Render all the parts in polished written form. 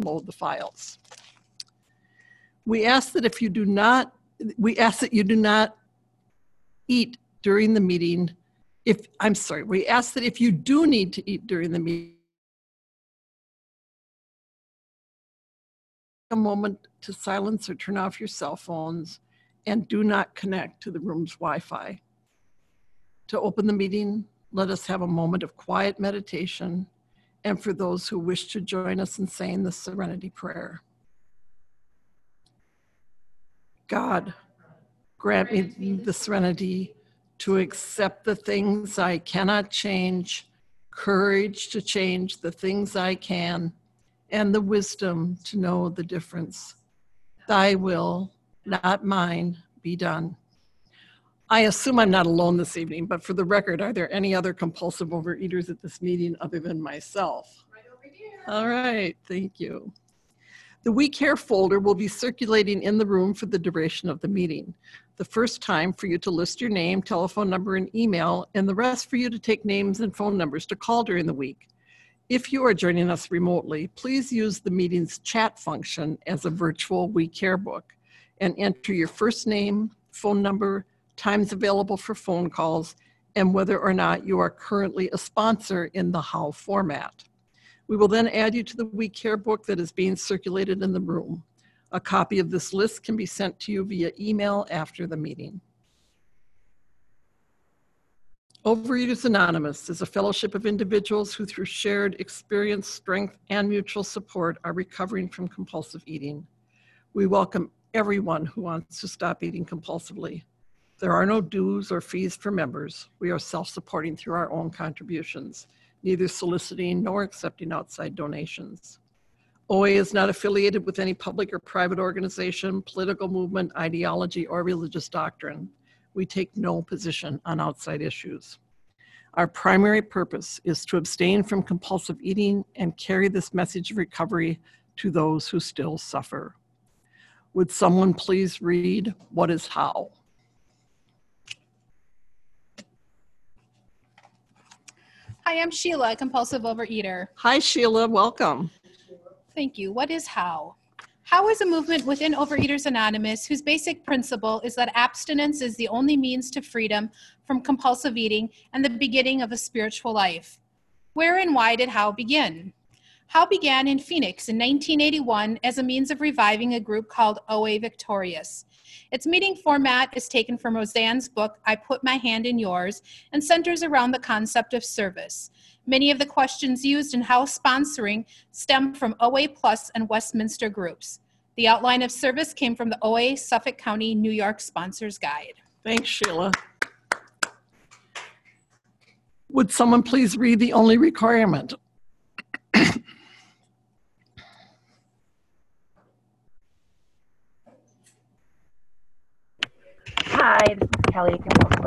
download the files. We ask that you do not eat during the meeting. We ask that if you do need to eat during the meeting, a moment to silence or turn off your cell phones and do not connect to the room's Wi-Fi. To open the meeting, let us have a moment of quiet meditation, and for those who wish to join us in saying the Serenity Prayer. God, grant me the serenity to accept the things I cannot change, courage to change the things I can, and the wisdom to know the difference. Thy will, not mine, be done. I assume I'm not alone this evening, but for the record, are there any other compulsive overeaters at this meeting other than myself? Right over here. All right, thank you. The We Care folder will be circulating in the room for the duration of the meeting. The first time for you to list your name, telephone number, and email, and the rest for you to take names and phone numbers to call during the week. If you are joining us remotely, please use the meeting's chat function as a virtual We Care book and enter your first name, phone number, times available for phone calls, and whether or not you are currently a sponsor in the HOW format. We will then add you to the We Care book that is being circulated in the room. A copy of this list can be sent to you via email after the meeting. Overeaters Anonymous is a fellowship of individuals who through shared experience, strength, and mutual support are recovering from compulsive eating. We welcome everyone who wants to stop eating compulsively. There are no dues or fees for members. We are self-supporting through our own contributions, neither soliciting nor accepting outside donations. OA is not affiliated with any public or private organization, political movement, ideology, or religious doctrine. We take no position on outside issues. Our primary purpose is to abstain from compulsive eating and carry this message of recovery to those who still suffer. Would someone please read What is How? Hi, I'm Sheila, a compulsive overeater. Hi, Sheila, welcome. Thank you. What is HOW? HOW is a movement within Overeaters Anonymous whose basic principle is that abstinence is the only means to freedom from compulsive eating and the beginning of a spiritual life. Where and why did HOW begin? HOW began in Phoenix in 1981 as a means of reviving a group called OA Victorious. Its meeting format is taken from Roseanne's book, I Put My Hand in Yours, and centers around the concept of service. Many of the questions used in HOW sponsoring stem from OA Plus and Westminster groups. The outline of service came from the OA Suffolk County, New York Sponsors Guide. Thanks, Sheila. Would someone please read the only requirement? Hi, this is Kelly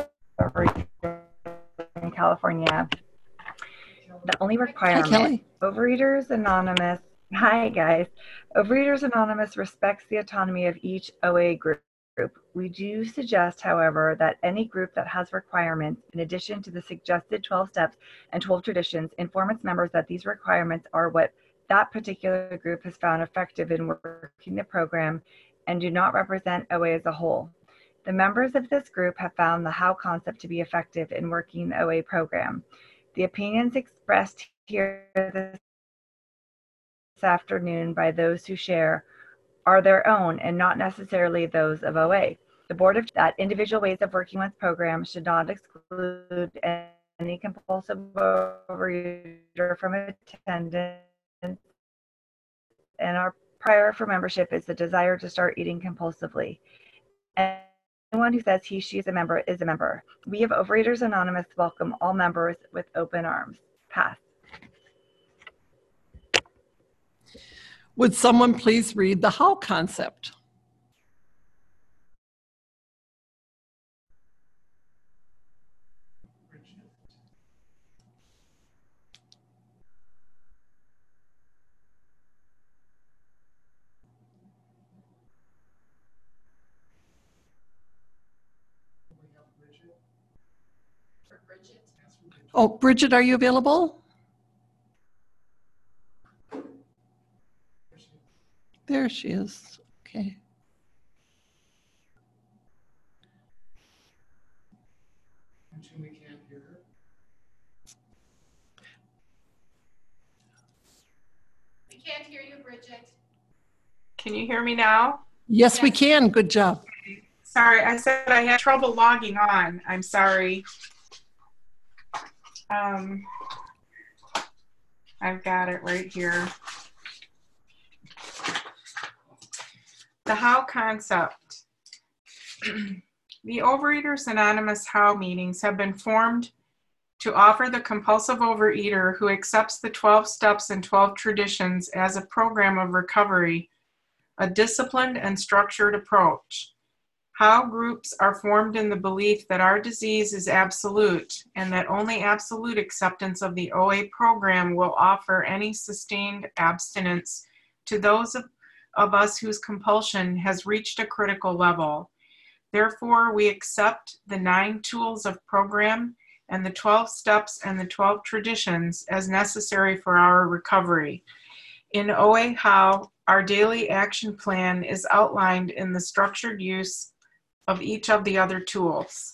in California. The only requirement, Hi, Kelly. Overeaters Anonymous, hi guys. Overeaters Anonymous respects the autonomy of each OA group. We do suggest, however, that any group that has requirements, in addition to the suggested 12 steps and 12 traditions, inform its members that these requirements are what that particular group has found effective in working the program and do not represent OA as a whole. The members of this group have found the HOW concept to be effective in working the OA program. The opinions expressed here this afternoon by those who share are their own and not necessarily those of OA. The board of that individual ways of working with programs should not exclude any compulsive overeater from attendance, and our prior for membership is the desire to start eating compulsively. Anyone who says he, she is a member is a member. We of Overeaters Anonymous welcome all members with open arms. Pass. Would someone please read the HOW concept? Oh, Bridget, are you available? There she is. Okay. We can't hear her. We can't hear you, Bridget. Can you hear me now? Yes, we can. Good job. Sorry, I said I had trouble logging on. I'm sorry. I've got it right here. The HOW concept. The Overeaters Anonymous HOW meetings have been formed to offer the compulsive overeater who accepts the 12 steps and 12 traditions as a program of recovery, a disciplined and structured approach. HOW groups are formed in the belief that our disease is absolute and that only absolute acceptance of the OA program will offer any sustained abstinence to those of us whose compulsion has reached a critical level. Therefore, we accept the 9 tools of program and the 12 steps and the 12 traditions as necessary for our recovery. In OA HOW, our daily action plan is outlined in the structured use of each of the other tools.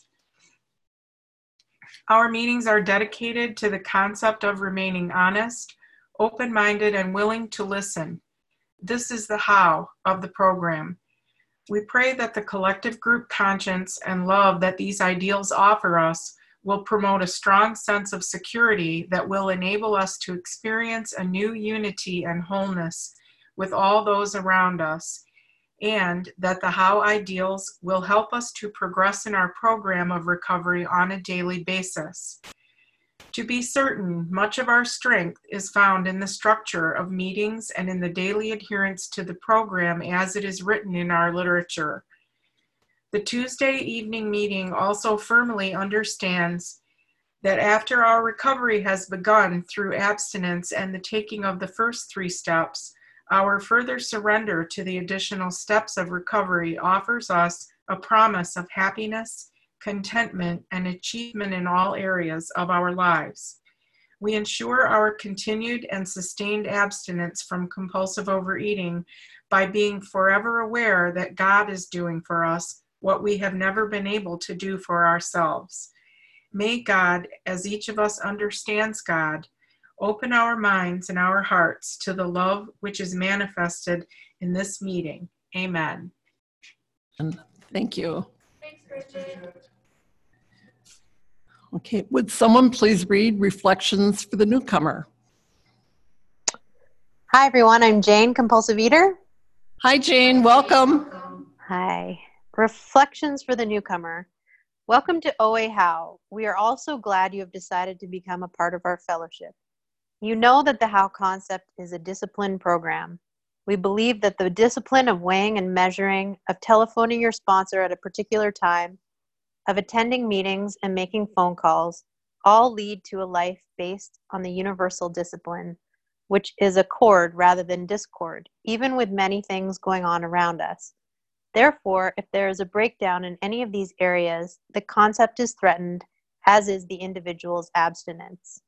Our meetings are dedicated to the concept of remaining honest, open-minded, and willing to listen. This is the HOW of the program. We pray that the collective group conscience and love that these ideals offer us will promote a strong sense of security that will enable us to experience a new unity and wholeness with all those around us, and that the HOW ideals will help us to progress in our program of recovery on a daily basis. To be certain, much of our strength is found in the structure of meetings and in the daily adherence to the program as it is written in our literature. The Tuesday evening meeting also firmly understands that after our recovery has begun through abstinence and the taking of the first 3 steps, our further surrender to the additional steps of recovery offers us a promise of happiness, contentment, and achievement in all areas of our lives. We ensure our continued and sustained abstinence from compulsive overeating by being forever aware that God is doing for us what we have never been able to do for ourselves. May God, as each of us understands God, open our minds and our hearts to the love which is manifested in this meeting. Amen. And thank you. Thanks, Bridget. Okay, would someone please read Reflections for the Newcomer? Hi, everyone. I'm Jane, compulsive eater. Hi, Jane. Welcome. Hi. Reflections for the newcomer. Welcome to OA HOW. We are all so glad you have decided to become a part of our fellowship. You know that the HOW concept is a discipline program. We believe that the discipline of weighing and measuring, of telephoning your sponsor at a particular time, of attending meetings and making phone calls, all lead to a life based on the universal discipline, which is accord rather than discord, even with many things going on around us. Therefore, if there is a breakdown in any of these areas, the concept is threatened, as is the individual's abstinence.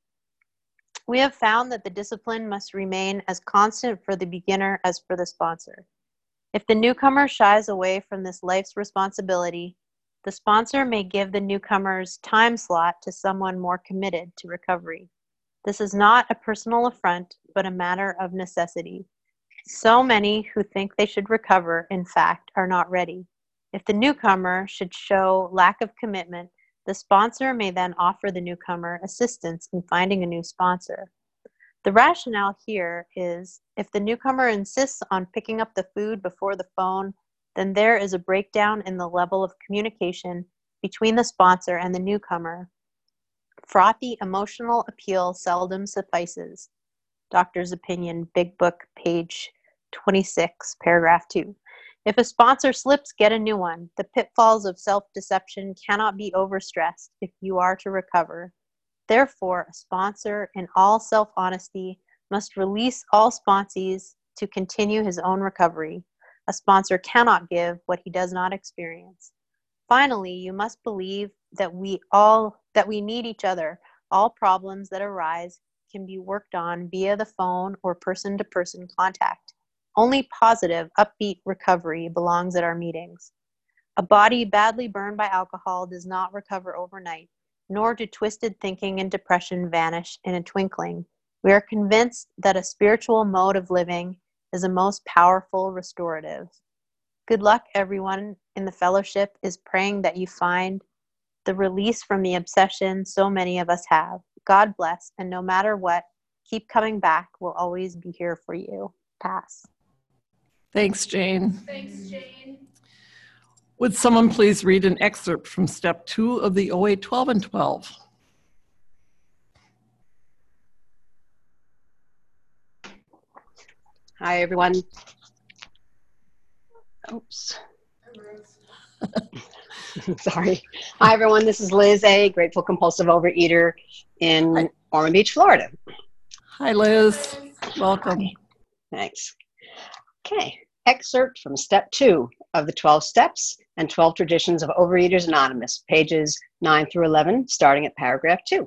We have found that the discipline must remain as constant for the beginner as for the sponsor. If the newcomer shies away from this life's responsibility, the sponsor may give the newcomer's time slot to someone more committed to recovery. This is not a personal affront, but a matter of necessity. So many who think they should recover, in fact, are not ready. If the newcomer should show lack of commitment, the sponsor may then offer the newcomer assistance in finding a new sponsor. The rationale here is if the newcomer insists on picking up the food before the phone, then there is a breakdown in the level of communication between the sponsor and the newcomer. Frothy emotional appeal seldom suffices. Doctor's Opinion, Big Book, page 26, paragraph 2. If a sponsor slips, get a new one. The pitfalls of self-deception cannot be overstressed if you are to recover. Therefore, a sponsor, in all self-honesty, must release all sponsees to continue his own recovery. A sponsor cannot give what he does not experience. Finally, you must believe that we need each other. All problems that arise can be worked on via the phone or person-to-person contact. Only positive, upbeat recovery belongs at our meetings. A body badly burned by alcohol does not recover overnight, nor do twisted thinking and depression vanish in a twinkling. We are convinced that a spiritual mode of living is a most powerful restorative. Good luck, everyone in the fellowship is praying that you find the release from the obsession so many of us have. God bless, and no matter what, keep coming back. We'll always be here for you. Pass. Thanks, Jane. Thanks, Jane. Would someone please read an excerpt from Step 2 of the OA 12 and 12? Hi, everyone. Oops. Sorry. Hi, everyone. This is Liz A., grateful compulsive overeater in Ormond Beach, Florida. Hi, Liz. Welcome. Hi. Thanks. Okay. Excerpt from Step 2 of the 12 Steps and 12 Traditions of Overeaters Anonymous, pages 9 through 11, starting at paragraph 2.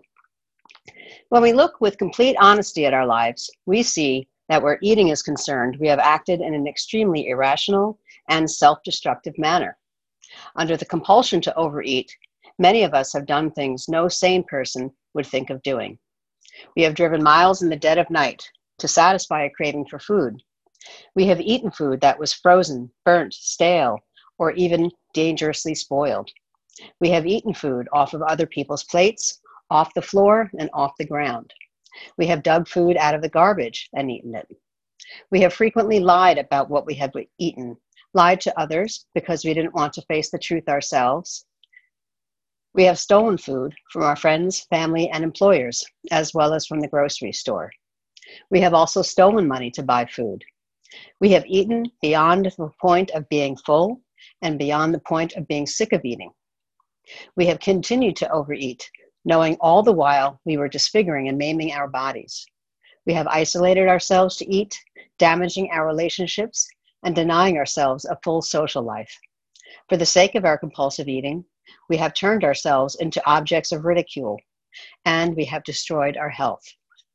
When we look with complete honesty at our lives, we see that where eating is concerned, we have acted in an extremely irrational and self-destructive manner. Under the compulsion to overeat, many of us have done things no sane person would think of doing. We have driven miles in the dead of night to satisfy a craving for food. We have eaten food that was frozen, burnt, stale, or even dangerously spoiled. We have eaten food off of other people's plates, off the floor, and off the ground. We have dug food out of the garbage and eaten it. We have frequently lied about what we have eaten, lied to others because we didn't want to face the truth ourselves. We have stolen food from our friends, family, and employers, as well as from the grocery store. We have also stolen money to buy food. We have eaten beyond the point of being full and beyond the point of being sick of eating. We have continued to overeat, knowing all the while we were disfiguring and maiming our bodies. We have isolated ourselves to eat, damaging our relationships, and denying ourselves a full social life. For the sake of our compulsive eating, we have turned ourselves into objects of ridicule, and we have destroyed our health.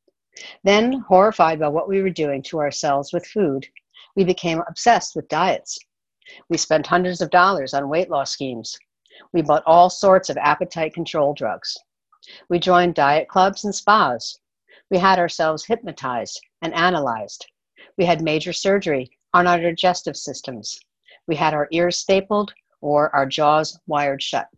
Then, horrified by what we were doing to ourselves with food, we became obsessed with diets. We spent hundreds of dollars on weight loss schemes. We bought all sorts of appetite control drugs. We joined diet clubs and spas. We had ourselves hypnotized and analyzed. We had major surgery on our digestive systems. We had our ears stapled or our jaws wired shut.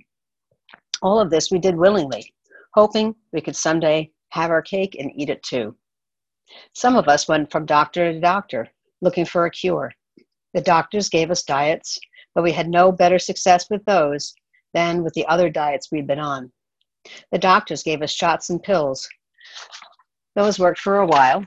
All of this we did willingly, hoping we could someday have our cake and eat it too. Some of us went from doctor to doctor looking for a cure. The doctors gave us diets, but we had no better success with those than with the other diets we'd been on. The doctors gave us shots and pills. Those worked for a while,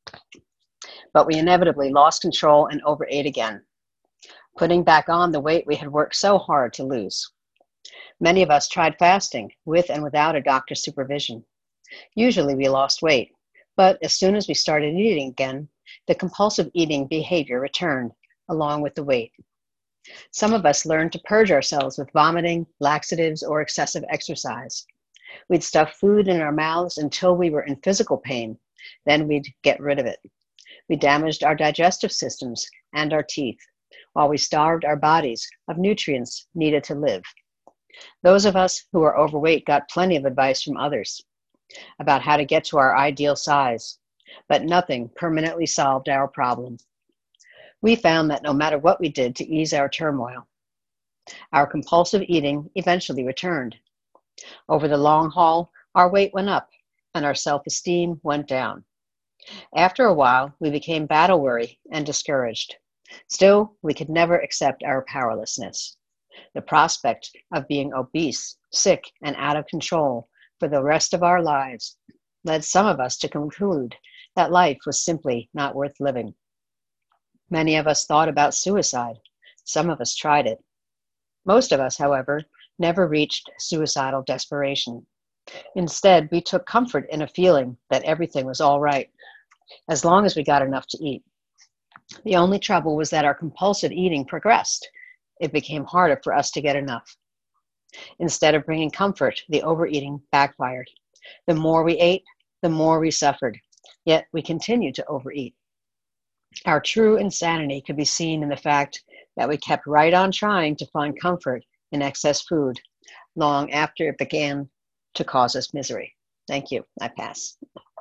but we inevitably lost control and overate again, putting back on the weight we had worked so hard to lose. Many of us tried fasting with and without a doctor's supervision. Usually we lost weight, but as soon as we started eating again, the compulsive eating behavior returned along with the weight. Some of us learned to purge ourselves with vomiting, laxatives, or excessive exercise. We'd stuff food in our mouths until we were in physical pain, then we'd get rid of it. We damaged our digestive systems and our teeth, while we starved our bodies of nutrients needed to live. Those of us who are overweight got plenty of advice from others about how to get to our ideal size, but nothing permanently solved our problem. We found that no matter what we did to ease our turmoil, our compulsive eating eventually returned. Over the long haul, our weight went up and our self-esteem went down. After a while, we became battle-weary and discouraged. Still, we could never accept our powerlessness. The prospect of being obese, sick, and out of control for the rest of our lives led some of us to conclude that life was simply not worth living. Many of us thought about suicide. Some of us tried it. Most of us, however, never reached suicidal desperation. Instead, we took comfort in a feeling that everything was all right, as long as we got enough to eat. The only trouble was that our compulsive eating progressed. It became harder for us to get enough. Instead of bringing comfort, the overeating backfired. The more we ate, the more we suffered. Yet we continued to overeat. Our true insanity could be seen in the fact that we kept right on trying to find comfort in excess food long after it began to cause us misery. Thank you. I pass.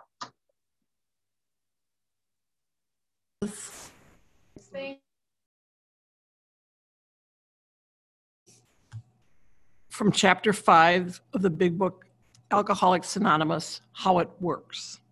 From Chapter 5 of the Big Book, Alcoholics Anonymous, How It Works.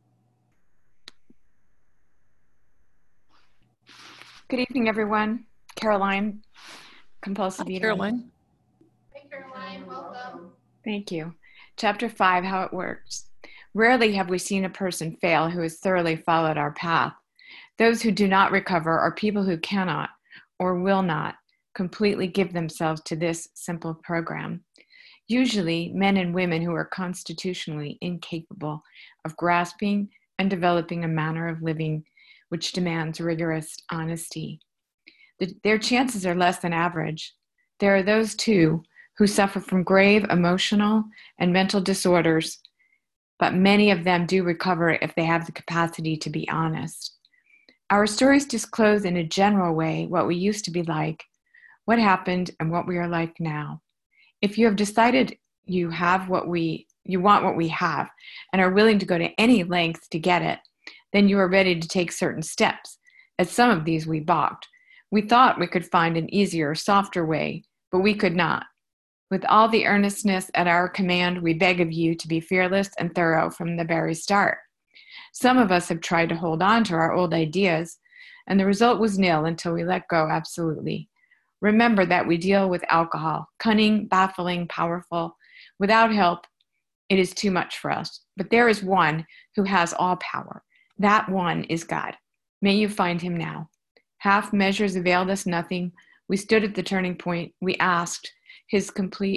Good evening, everyone. Caroline, compulsive eater. Caroline. Hey, Caroline, welcome. Thank you. Chapter 5, How It Works. Rarely have we seen a person fail who has thoroughly followed our path. Those who do not recover are people who cannot or will not completely give themselves to this simple program. Usually, men and women who are constitutionally incapable of grasping and developing a manner of living which demands rigorous honesty. Their chances are less than average. There are those, too, who suffer from grave emotional and mental disorders, but many of them do recover if they have the capacity to be honest. Our stories disclose in a general way what we used to be like, what happened, and what we are like now. If you have decided you want what we have and are willing to go to any length to get it, then you are ready to take certain steps. At some of these we balked. We thought we could find an easier, softer way, but we could not. With all the earnestness at our command, we beg of you to be fearless and thorough from the very start. Some of us have tried to hold on to our old ideas, and the result was nil until we let go absolutely. Remember that we deal with alcohol, cunning, baffling, powerful. Without help, it is too much for us. But there is one who has all power. That one is God. May you find him now. Half measures availed us nothing. We stood at the turning point. We asked his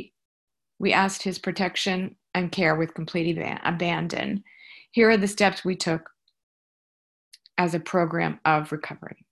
protection and care with complete abandon. Here are the steps we took as a program of recovery.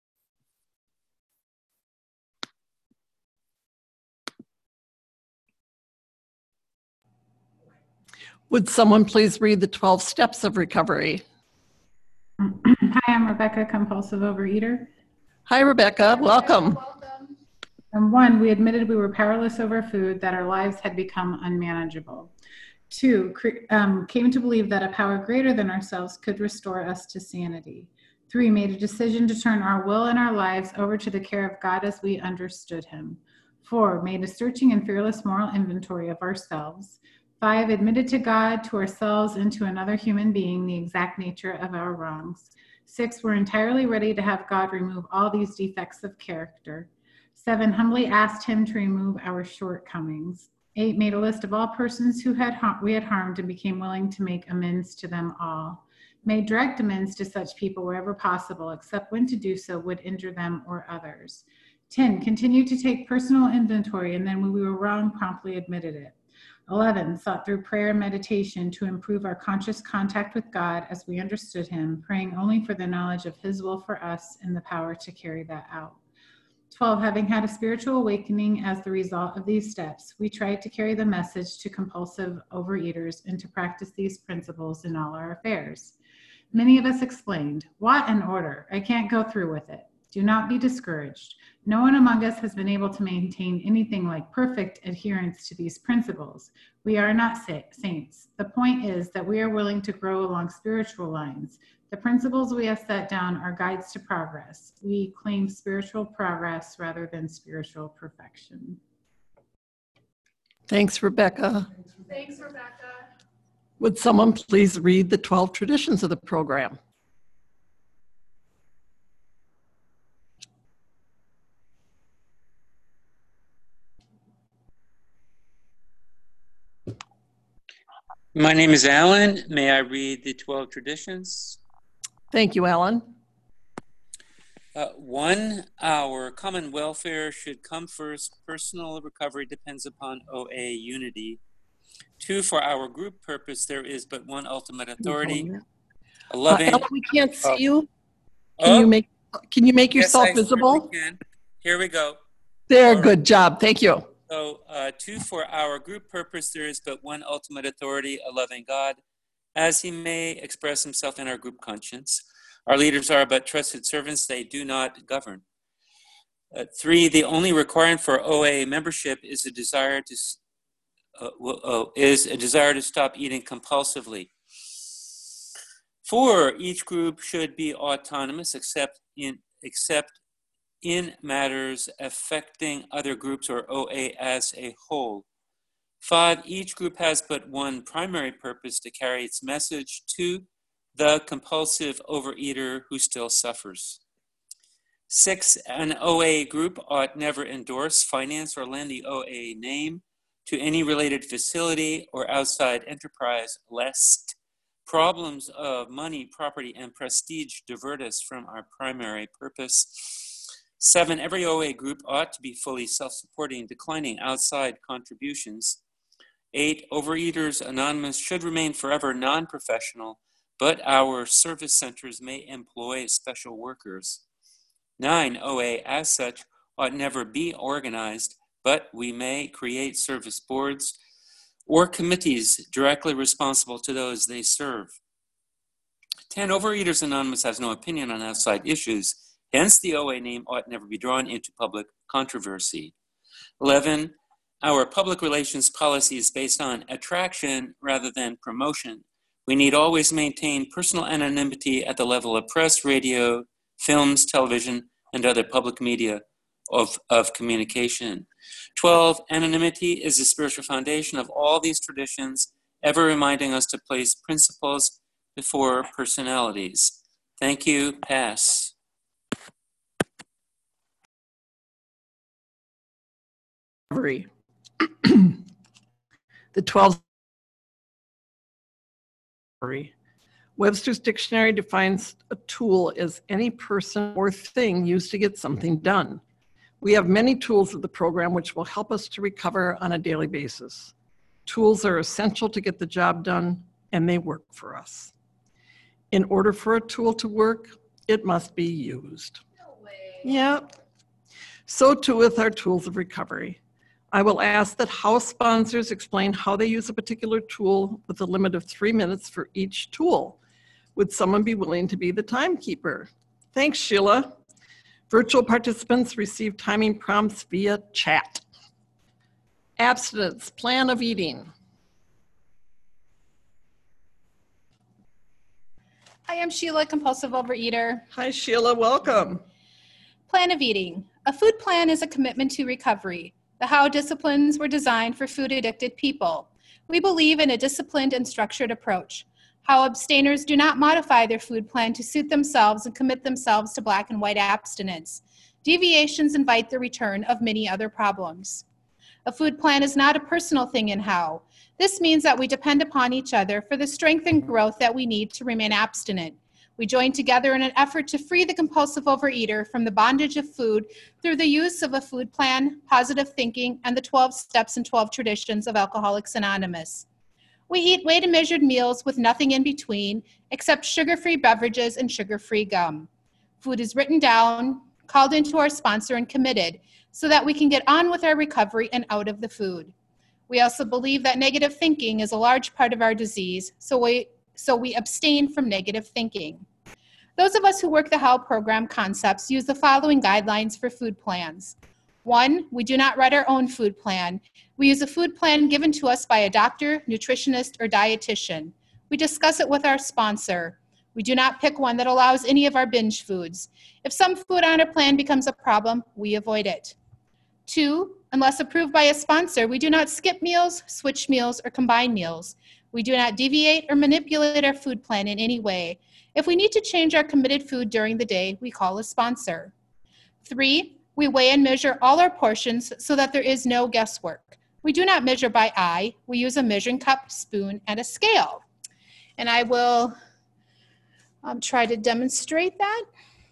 Would someone please read the 12 steps of recovery? Hi, I'm Rebecca, compulsive overeater. Hi, Rebecca. Welcome. And 1, we admitted we were powerless over food, that our lives had become unmanageable. 2, came to believe that a power greater than ourselves could restore us to sanity. 3, made a decision to turn our will and our lives over to the care of God as we understood him. 4, made a searching and fearless moral inventory of ourselves. 5, admitted to God, to ourselves, and to another human being the exact nature of our wrongs. 6, we're entirely ready to have God remove all these defects of character. 7, humbly asked him to remove our shortcomings. 8, made a list of all persons who we had harmed and became willing to make amends to them all. Made direct amends to such people wherever possible, except when to do so would injure them or others. 10, continued to take personal inventory, and then when we were wrong, promptly admitted it. 11, sought through prayer and meditation to improve our conscious contact with God as we understood him, praying only for the knowledge of his will for us and the power to carry that out. 12, having had a spiritual awakening as the result of these steps, we tried to carry the message to compulsive overeaters and to practice these principles in all our affairs. Many of us explained, "What an order! I can't go through with it." Do not be discouraged. No one among us has been able to maintain anything like perfect adherence to these principles. We are not saints. The point is that we are willing to grow along spiritual lines. The principles we have set down are guides to progress. We claim spiritual progress rather than spiritual perfection. Thanks, Rebecca. Thanks, Rebecca. Would someone please read the 12 traditions of the program? My name is Alan. May I read the 12 traditions? Thank you, Alan. 1, our common welfare should come first. Personal recovery depends upon OA unity. 2, for our group purpose, there is but one ultimate authority. 11. Alan, we can't see you. Can you make yourself visible? Can. Here we go. There, good job. Thank you. So 2, for our group purpose, there is but one ultimate authority, a loving God, as he may express himself in our group conscience. Our leaders are but trusted servants, they do not govern. 3, the only requirement for OA membership is a desire to stop eating compulsively. 4, each group should be autonomous except in matters affecting other groups or OA as a whole. 5, each group has but one primary purpose: to carry its message to the compulsive overeater who still suffers. 6, an OA group ought never endorse, finance, or lend the OA name to any related facility or outside enterprise, lest problems of money, property, and prestige divert us from our primary purpose. 7, every OA group ought to be fully self-supporting, declining outside contributions. 8, Overeaters Anonymous should remain forever non-professional, but our service centers may employ special workers. 9, OA as such ought never be organized, but we may create service boards or committees directly responsible to those they serve. 10, Overeaters Anonymous has no opinion on outside issues, hence the OA name ought never be drawn into public controversy. 11, our public relations policy is based on attraction rather than promotion. We need always maintain personal anonymity at the level of press, radio, films, television, and other public media of communication. 12, anonymity is the spiritual foundation of all these traditions, ever reminding us to place principles before personalities. Thank you. Pass. The 12. Webster's Dictionary defines a tool as any person or thing used to get something done. We have many tools of the program which will help us to recover on a daily basis. Tools are essential to get the job done, and they work for us. In order for a tool to work, it must be used. No way. Yep. So too with our tools of recovery. I will ask that house sponsors explain how they use a particular tool with a limit of 3 minutes for each tool. Would someone be willing to be the timekeeper? Thanks, Sheila. Virtual participants receive timing prompts via chat. Abstinence, plan of eating. Hi, I'm Sheila, compulsive overeater. Hi, Sheila, welcome. Plan of eating. A food plan is a commitment to recovery. The HOW disciplines were designed for food-addicted people. We believe in a disciplined and structured approach. HOW abstainers do not modify their food plan to suit themselves and commit themselves to black and white abstinence. Deviations invite the return of many other problems. A food plan is not a personal thing in HOW. This means that we depend upon each other for the strength and growth that we need to remain abstinent. We join together in an effort to free the compulsive overeater from the bondage of food through the use of a food plan, positive thinking, and the 12 steps and 12 traditions of Alcoholics Anonymous. We eat weighed and measured meals with nothing in between except sugar-free beverages and sugar-free gum. Food is written down, called into our sponsor, and committed so that we can get on with our recovery and out of the food. We also believe that negative thinking is a large part of our disease, so we abstain from negative thinking. Those of us who work the HOW program concepts use the following guidelines for food plans. 1, we do not write our own food plan. We use a food plan given to us by a doctor, nutritionist, or dietitian. We discuss it with our sponsor. We do not pick one that allows any of our binge foods. If some food on our plan becomes a problem, we avoid it. 2, unless approved by a sponsor, we do not skip meals, switch meals, or combine meals. We do not deviate or manipulate our food plan in any way. If we need to change our committed food during the day, we call a sponsor. 3, we weigh and measure all our portions so that there is no guesswork. We do not measure by eye. We use a measuring cup, spoon, and a scale. And I will try to demonstrate that.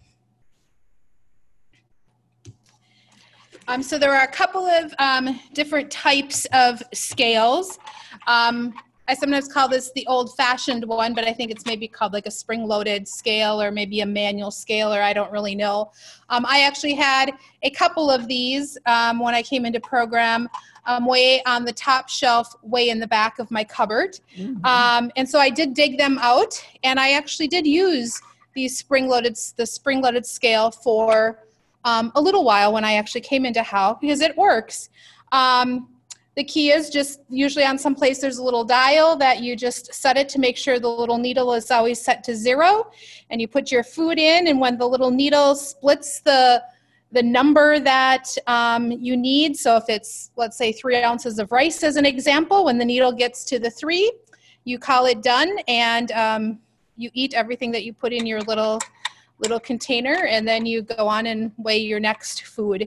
So there are a couple of different types of scales. I sometimes call this the old-fashioned one, but I think it's maybe called like a spring-loaded scale or maybe a manual scale, or I don't really know. I actually had a couple of these when I came into program, way on the top shelf, way in the back of my cupboard. And so I did dig them out, and I actually did use the spring-loaded scale for a little while when I actually came into HOW, because it works. The key is just usually on some place there's a little dial that you just set it to make sure the little needle is always set to 0, and you put your food in, and when the little needle splits the number that you need, so if it's, let's say, 3 ounces of rice as an example, when the needle gets to the 3, you call it done, and you eat everything that you put in your little container, and then you go on and weigh your next food.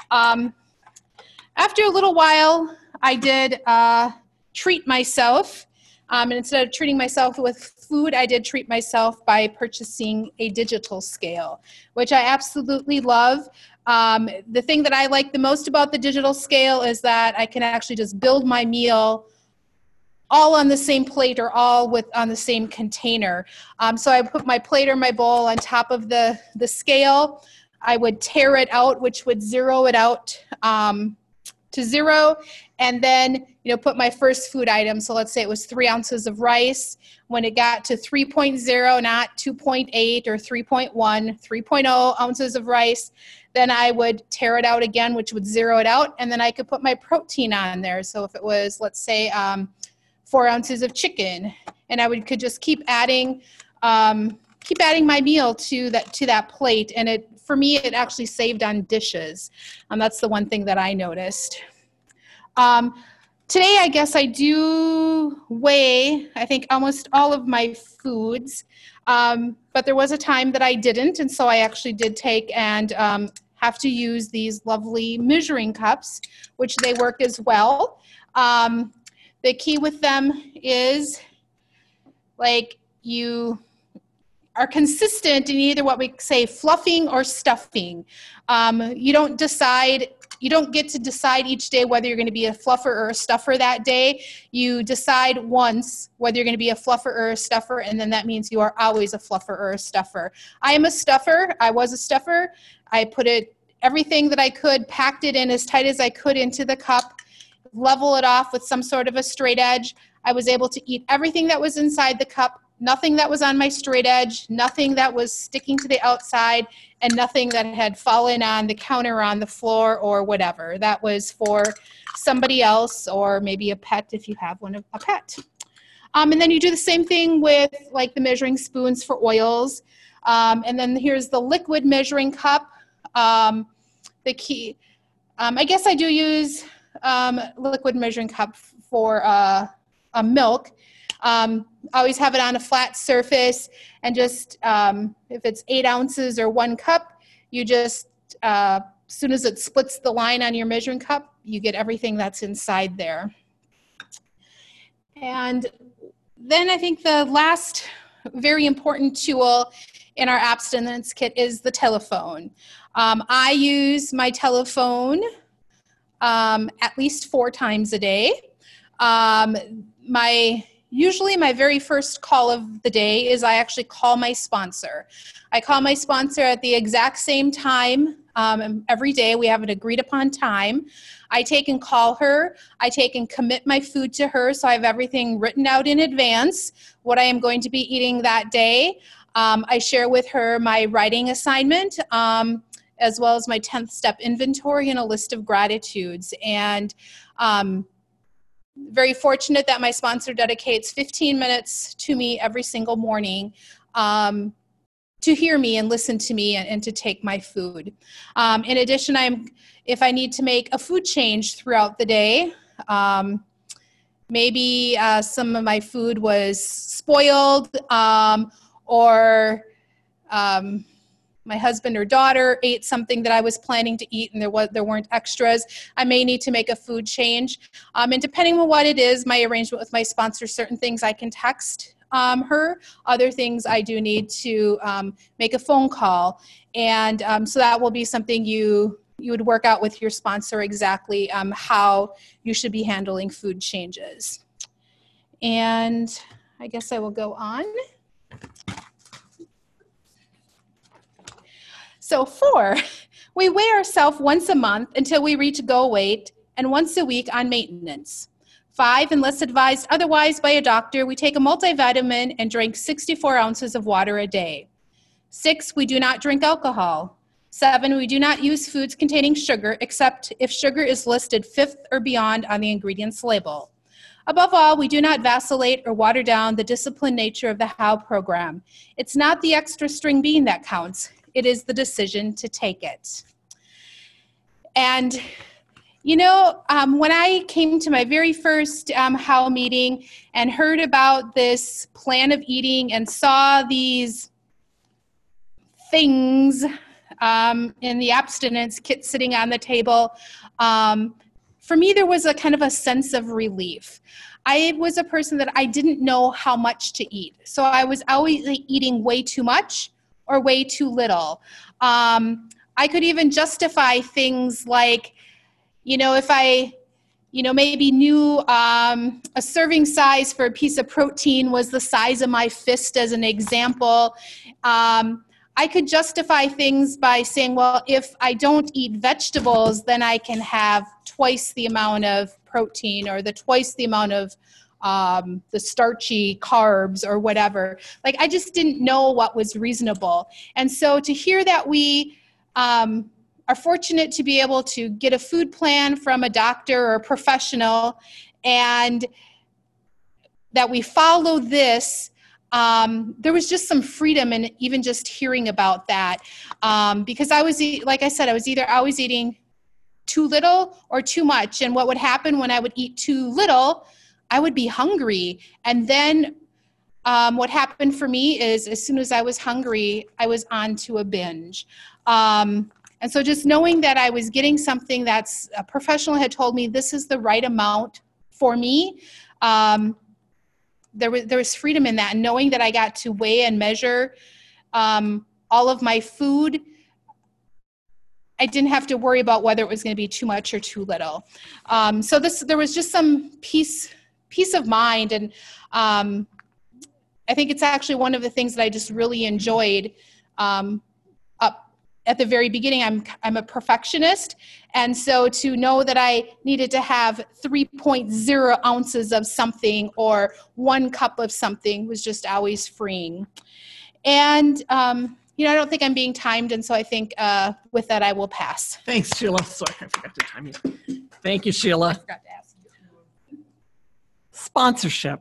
After a little while, I did treat myself, and instead of treating myself with food, I did treat myself by purchasing a digital scale, which I absolutely love. The thing that I like the most about the digital scale is that I can actually just build my meal all on the same plate or all on the same container. So I put my plate or my bowl on top of the scale. I would tear it out, which would zero it out to 0, and then put my first food item. So let's say it was 3 ounces of rice. When it got to 3.0, not 2.8 or 3.1, 3.0 ounces of rice, then I would tear it out again, which would zero it out, and then I could put my protein on there. So if it was, let's say, 4 ounces of chicken, and I could just keep adding my meal to that plate, and for me it actually saved on dishes. That's the one thing that I noticed. Today I guess I do weigh, I think, almost all of my foods, but there was a time that I didn't, and so I actually did take and have to use these lovely measuring cups, which they work as well. The key with them is, like, you are consistent in either what we say fluffing or stuffing. You don't get to decide each day whether you're going to be a fluffer or a stuffer that day. You decide once whether you're going to be a fluffer or a stuffer, and then that means you are always a fluffer or a stuffer. I am a stuffer. I was a stuffer. I put everything that I could, packed it in as tight as I could into the cup, level it off with some sort of a straight edge. I was able to eat everything that was inside the cup, nothing that was on my straight edge, nothing that was sticking to the outside, and nothing that had fallen on the counter or on the floor or whatever. That was for somebody else, or maybe a pet if you have a pet. And then you do the same thing with, like, the measuring spoons for oils. And then here's the liquid measuring cup. The key, I guess I do use liquid measuring cup for milk. Always have it on a flat surface, and just if it's 8 ounces or 1 cup, you just, as soon as it splits the line on your measuring cup, you get everything that's inside there. And then I think the last very important tool in our abstinence kit is the telephone. I use my telephone at least 4 times a day. Usually my very first call of the day is I actually call my sponsor. I call my sponsor at the exact same time every day. We have an agreed upon time. I take and call her. I take and commit my food to her, so I have everything written out in advance, what I am going to be eating that day. I share with her my writing assignment, as well as my 10th step inventory and a list of gratitudes. And very fortunate that my sponsor dedicates 15 minutes to me every single morning to hear me and listen to me and to take my food. In addition, if I need to make a food change throughout the day, maybe some of my food was spoiled, or my husband or daughter ate something that I was planning to eat and there weren't extras, I may need to make a food change. And depending on what it is, my arrangement with my sponsor, certain things I can text her, other things I do need to make a phone call. And so that will be something you would work out with your sponsor exactly how you should be handling food changes. And I guess I will go on. So 4, we weigh ourselves once a month until we reach goal weight, and once a week on maintenance. 5, unless advised otherwise by a doctor, we take a multivitamin and drink 64 ounces of water a day. 6, we do not drink alcohol. 7, we do not use foods containing sugar except if sugar is listed 5th or beyond on the ingredients label. Above all, we do not vacillate or water down the disciplined nature of the HOW program. It's not the extra string bean that counts. It is the decision to take it. And you know, when I came to my very first HOW meeting and heard about this plan of eating and saw these things in the abstinence kit sitting on the table, for me there was a kind of a sense of relief. I was a person that I didn't know how much to eat. So I was always eating way too much or way too little. I could even justify things like, you know, if I, you know, maybe knew a serving size for a piece of protein was the size of my fist as an example, I could justify things by saying, well, if I don't eat vegetables, then I can have twice the amount of protein or twice the amount of the starchy carbs or whatever. Like, I just didn't know what was reasonable. And so to hear that we are fortunate to be able to get a food plan from a doctor or a professional, and that we follow this, there was just some freedom in even just hearing about that. Because I was, like I said, I was either always eating too little or too much. And what would happen when I would eat too little, I would be hungry. And then what happened for me is as soon as I was hungry, I was on to a binge. And so just knowing that I was getting something that's a professional had told me this is the right amount for me, there was freedom in that. And knowing that I got to weigh and measure all of my food, I didn't have to worry about whether it was going to be too much or too little. So there was just some peace of mind. And I think it's actually one of the things that I just really enjoyed. Up at the very beginning, I'm a perfectionist. And so to know that I needed to have 3.0 ounces of something or 1 cup of something was just always freeing. And, you know, I don't think I'm being timed. And so I think with that, I will pass. Thanks, Sheila. Sorry, I forgot to time you. Thank you, Sheila. I forgot to ask you. Sponsorship.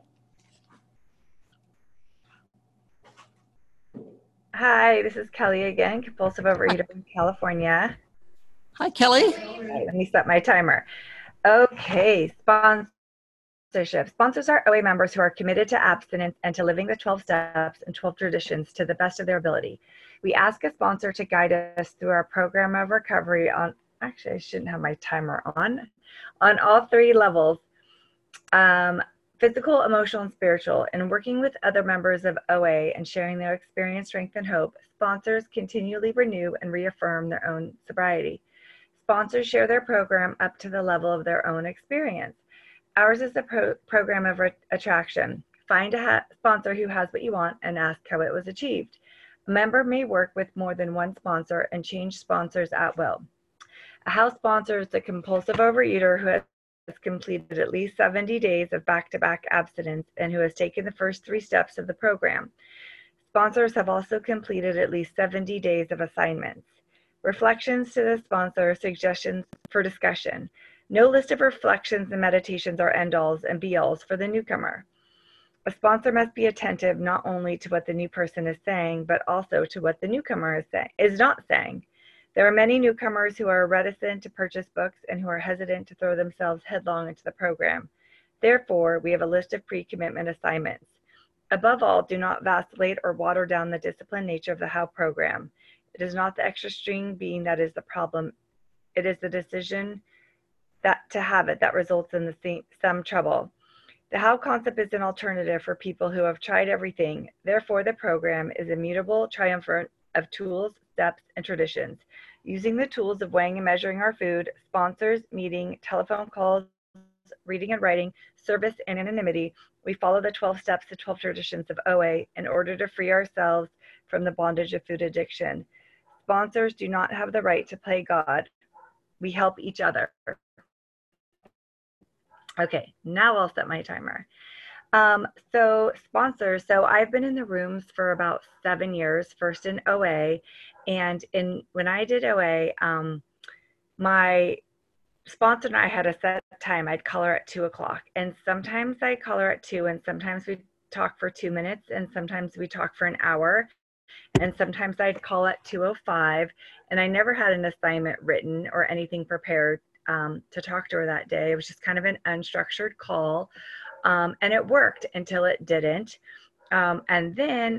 Hi, this is Kelly again, compulsive overeater from California. Hi, Kelly. Let me set my timer. Okay, sponsorship. Sponsors are OA members who are committed to abstinence and to living the 12 steps and 12 traditions to the best of their ability. We ask a sponsor to guide us through our program of recovery on, actually I shouldn't have my timer on all 3 levels. Physical, emotional, and spiritual. And working with other members of OA and sharing their experience, strength, and hope, sponsors continually renew and reaffirm their own sobriety. Sponsors share their program up to the level of their own experience. Ours is a program of attraction. Find a sponsor who has what you want and ask how it was achieved. A member may work with more than one sponsor and change sponsors at will. A house sponsor is a compulsive overeater who has completed at least 70 days of back-to-back abstinence and who has taken the first 3 steps of the program. Sponsors have also completed at least 70 days of assignments. Reflections to the sponsor, suggestions for discussion. No list of reflections and meditations are end-alls and be-alls for the newcomer. A sponsor must be attentive not only to what the new person is saying, but also to what the newcomer is not saying. There are many newcomers who are reticent to purchase books and who are hesitant to throw themselves headlong into the program. Therefore, we have a list of pre-commitment assignments. Above all, do not vacillate or water down the disciplined nature of the HOW program. It is not the extra string bean that is the problem. It is the decision to have it that results in some trouble. The HOW concept is an alternative for people who have tried everything. Therefore, the program is immutable, triumphant of tools, steps, and traditions. Using the tools of weighing and measuring our food, sponsors, meeting, telephone calls, reading and writing, service, and anonymity, we follow the 12 steps, the 12 traditions of OA in order to free ourselves from the bondage of food addiction. Sponsors do not have the right to play God. We help each other. Okay, now I'll set my timer. So sponsors, so I've been in the rooms for about 7 years, first in OA. And when I did OA, my sponsor and I had a set time. I'd call her at 2 o'clock. And sometimes I call her at 2, and sometimes we talk for 2 minutes, and sometimes we talk for an hour. And sometimes I'd call at 2:05, and I never had an assignment written or anything prepared to talk to her that day. It was just kind of an unstructured call. And it worked until it didn't. And then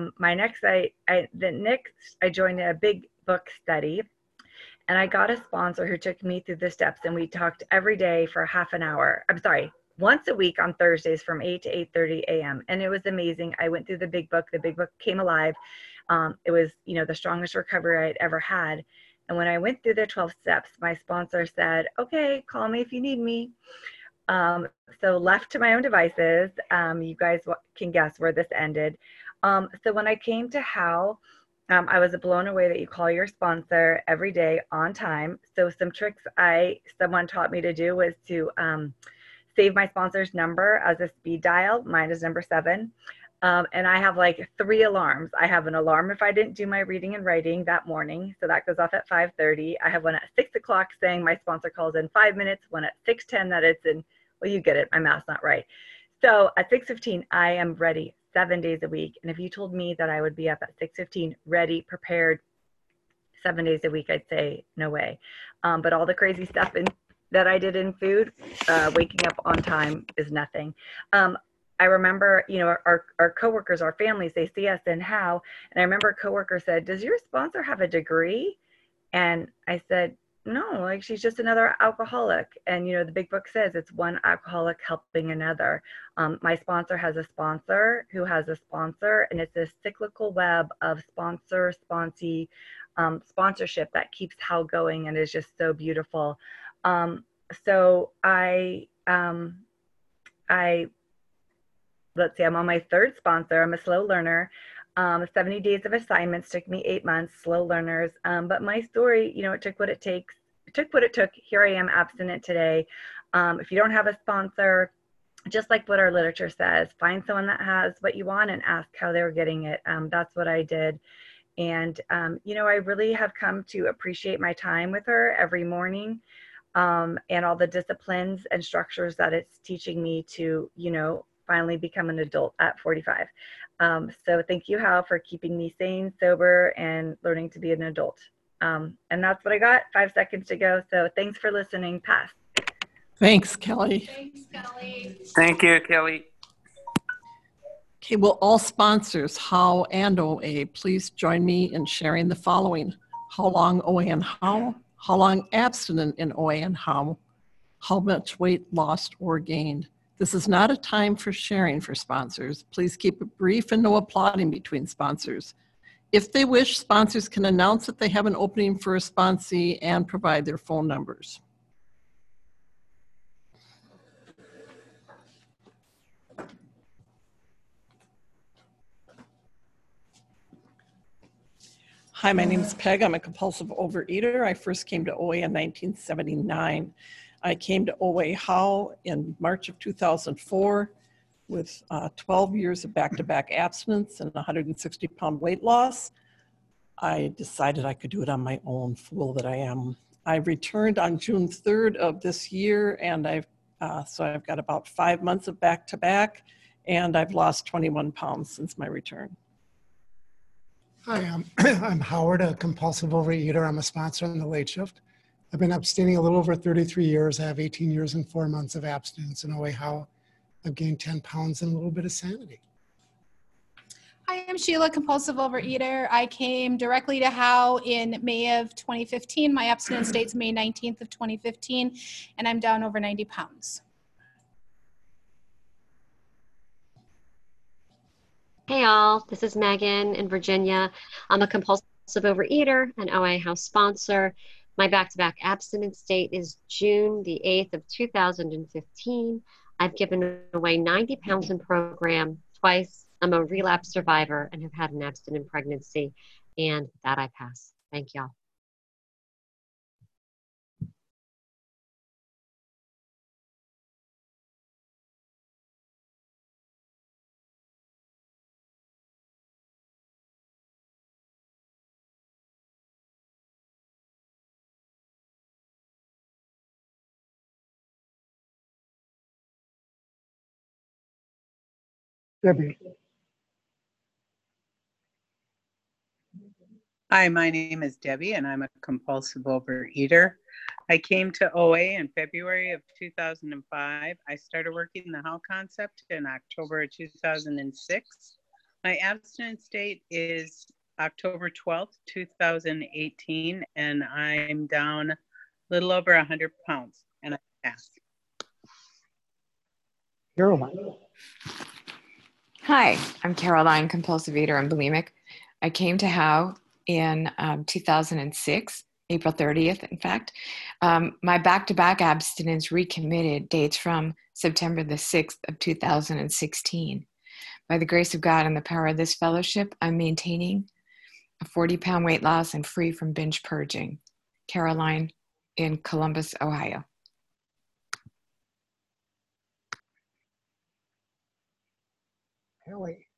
I joined a big book study, and I got a sponsor who took me through the steps, and we talked every day for half an hour. I'm sorry, once a week on Thursdays from 8 to 8:30 a.m. And it was amazing. I went through the big book. The big book came alive. It was, the strongest recovery I'd ever had. And when I went through the 12 steps, my sponsor said, okay, call me if you need me. So left to my own devices, you guys can guess where this ended. So when I came to HOW, I was blown away that you call your sponsor every day on time. So some tricks someone taught me to do was to save my sponsor's number as a speed dial. Mine is number 7. And I have like 3 alarms. I have an alarm if I didn't do my reading and writing that morning. So that goes off at 5:30. I have one at 6 o'clock saying my sponsor calls in 5 minutes, one at 6:10 that it's in, well, you get it. My math's not right. So at 6:15, I am ready 7 days a week. And if you told me that I would be up at 6:15, ready, prepared 7 days a week, I'd say no way. But all the crazy stuff that I did in food, waking up on time is nothing. I remember, our coworkers, our families, they see us in HOW. And I remember a coworker said, does your sponsor have a degree? And I said, no, like she's just another alcoholic. And, the big book says it's one alcoholic helping another. My sponsor has a sponsor who has a sponsor, and it's a cyclical web of sponsor, sponsee, sponsorship that keeps HOW going and is just so beautiful. So let's see, I'm on my 3rd sponsor. I'm a slow learner. 70 days of assignments took me 8 months, slow learners. But my story, it took what it takes. It took what it took. Here I am abstinent today. If you don't have a sponsor, just like what our literature says, find someone that has what you want and ask how they're getting it. That's what I did. And, I really have come to appreciate my time with her every morning, and all the disciplines and structures that it's teaching me to, finally become an adult at 45. So thank you, HOW, for keeping me sane, sober, and learning to be an adult. And that's what I got. 5 seconds to go. So thanks for listening. Pass. Thanks, Kelly. Thanks, Kelly. Thank you, Kelly. Okay, will all sponsors, HOW and OA, please join me in sharing the following: how long OA and HOW, how long abstinent in OA and HOW much weight lost or gained. This is not a time for sharing for sponsors. Please keep it brief and no applauding between sponsors. If they wish, sponsors can announce that they have an opening for a sponsee and provide their phone numbers. Hi, my name is Peg. I'm a compulsive overeater. I first came to OA in 1979. I came to OA HOW in March of 2004 with 12 years of back-to-back abstinence and 160-pound weight loss. I decided I could do it on my own, fool that I am. I returned on June 3rd of this year, and I've got about 5 months of back-to-back, and I've lost 21 pounds since my return. Hi, I'm Howard, a compulsive overeater. I'm a sponsor on the late shift. I've been abstaining a little over 33 years. I have 18 years and 4 months of abstinence in OA HOW. I've gained 10 pounds and a little bit of sanity. Hi, I'm Sheila, compulsive overeater. I came directly to HOW in May of 2015. My abstinence date's May 19th of 2015, and I'm down over 90 pounds. Hey all, this is Megan in Virginia. I'm a compulsive overeater and OA HOW sponsor. My back-to-back abstinence date is June the 8th of 2015. I've given away 90 pounds in program twice. I'm a relapse survivor and have had an abstinent pregnancy, and that I pass. Thank y'all. Debbie. Hi, my name is Debbie, and I'm a compulsive overeater. I came to OA in February of 2005. I started working the HOW concept in October of 2006. My abstinence date is October 12th, 2018, and I'm down a little over 100 pounds, and I pass. Caroline. Hi, I'm Caroline, compulsive eater and bulimic. I came to HOW in 2006, April 30th, in fact. My back-to-back abstinence recommitted dates from September the 6th of 2016. By the grace of God and the power of this fellowship, I'm maintaining a 40-pound weight loss and free from binge purging. Caroline in Columbus, Ohio. Kelly.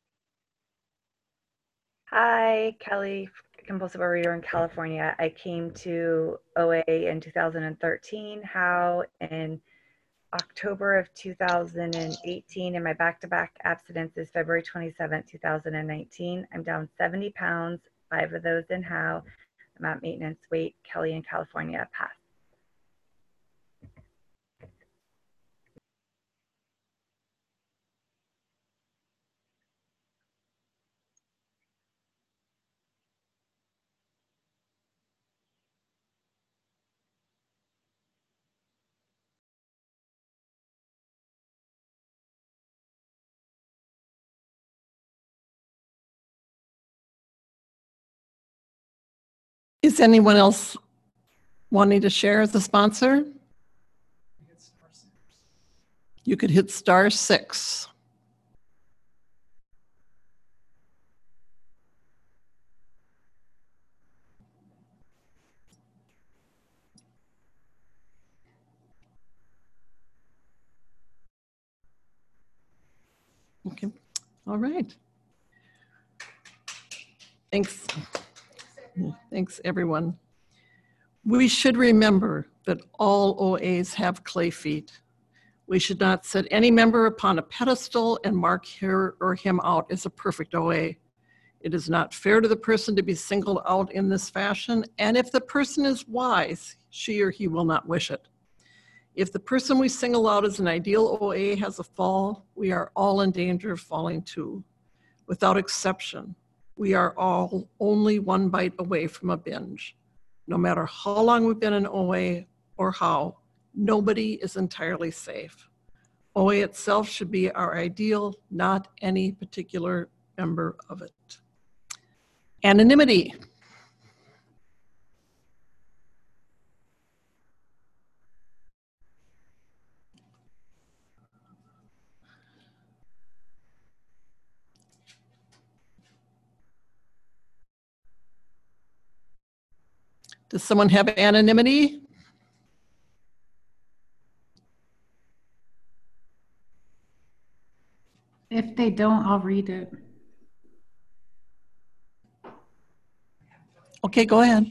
Hi, Kelly, compulsive overeater in California. I came to OA in 2013, HOW in October of 2018, and my back-to-back abstinence is February 27, 2019. I'm down 70 pounds, 5 of those in HOW. I'm at maintenance weight, Kelly in California, pass. Is anyone else wanting to share as a sponsor? You could hit *6. Okay, all right. Thanks. Thanks, everyone. We should remember that all OAs have clay feet. We should not set any member upon a pedestal and mark her or him out as a perfect OA. It is not fair to the person to be singled out in this fashion, and if the person is wise, she or he will not wish it. If the person we single out as an ideal OA has a fall, we are all in danger of falling too. Without exception, we are all only one bite away from a binge. No matter how long we've been in OA or how, nobody is entirely safe. OA itself should be our ideal, not any particular member of it. Anonymity. Does someone have anonymity? If they don't, I'll read it. Okay, go ahead.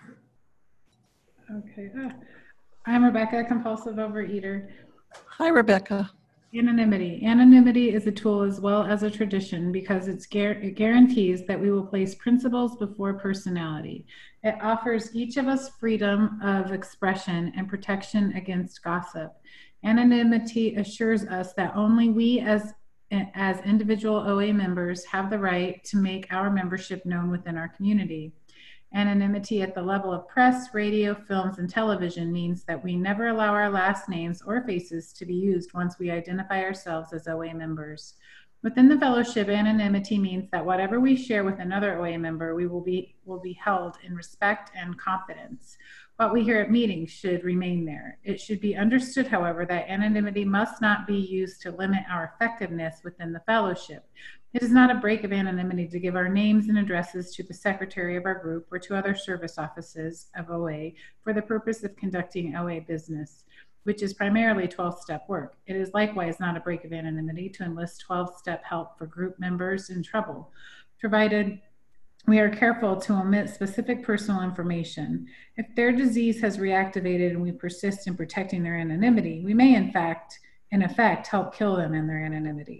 Okay. I'm Rebecca, compulsive overeater. Hi, Rebecca. Anonymity. Anonymity is a tool as well as a tradition because it guarantees that we will place principles before personality. It offers each of us freedom of expression and protection against gossip. Anonymity assures us that only we as individual OA members have the right to make our membership known within our community. Anonymity at the level of press, radio, films, and television means that we never allow our last names or faces to be used once we identify ourselves as OA members. Within the fellowship, anonymity means that whatever we share with another OA member, we will be held in respect and confidence. What we hear at meetings should remain there. It should be understood, however, that anonymity must not be used to limit our effectiveness within the fellowship. It is not a break of anonymity to give our names and addresses to the secretary of our group or to other service offices of OA for the purpose of conducting OA business, which is primarily 12-step work. It is likewise not a break of anonymity to enlist 12-step help for group members in trouble, provided we are careful to omit specific personal information. If their disease has reactivated and we persist in protecting their anonymity, we may in effect help kill them in their anonymity.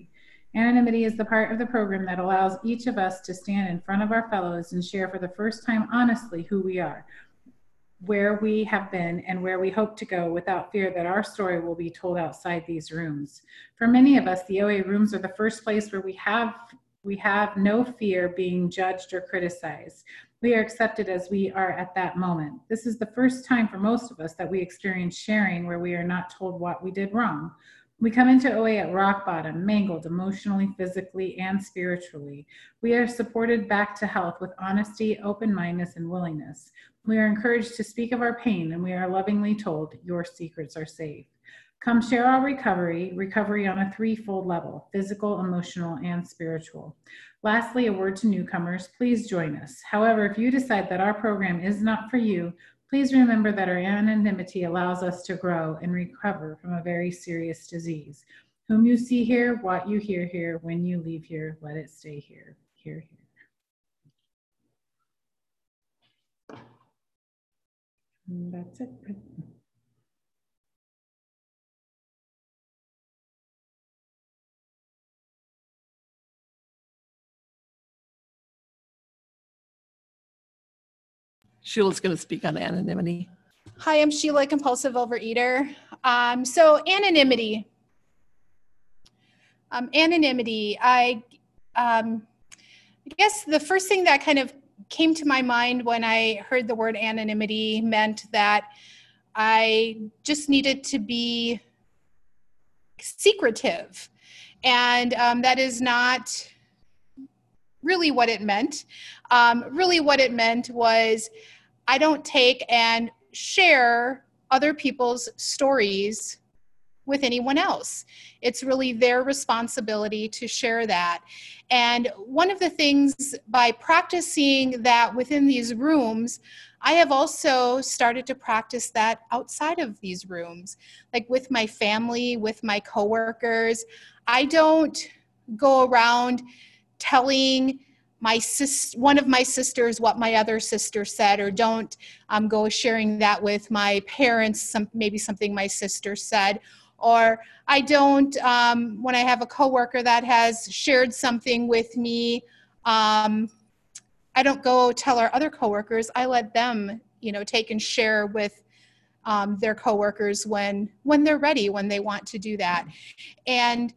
Anonymity is the part of the program that allows each of us to stand in front of our fellows and share for the first time honestly who we are, where we have been, and where we hope to go without fear that our story will be told outside these rooms. For many of us, the OA rooms are the first place where we have no fear being judged or criticized. We are accepted as we are at that moment. This is the first time for most of us that we experience sharing where we are not told what we did wrong. We come into OA at rock bottom, mangled emotionally, physically, and spiritually. We are supported back to health with honesty, open-mindedness, and willingness. We are encouraged to speak of our pain, and we are lovingly told, your secrets are safe. Come share our recovery on a threefold level, physical, emotional, and spiritual. Lastly, a word to newcomers, please join us. However, if you decide that our program is not for you, please remember that our anonymity allows us to grow and recover from a very serious disease. Whom you see here, what you hear here, when you leave here, let it stay here. Here, here. And that's it. Sheila's going to speak on anonymity. Hi, I'm Sheila, compulsive overeater. So anonymity. I guess the first thing that kind of came to my mind when I heard the word anonymity meant that I just needed to be secretive. And that is not really what it meant. Really what it meant was I don't take and share other people's stories with anyone else. It's really their responsibility to share that. And one of the things by practicing that within these rooms, I have also started to practice that outside of these rooms, like with my family, with my coworkers. I don't go around telling one of my sisters what my other sister said, or don't go sharing that with my parents, maybe something my sister said. Or I don't, when I have a coworker that has shared something with me, I don't go tell our other coworkers. I let them, take and share with their coworkers when they're ready, when they want to do that. And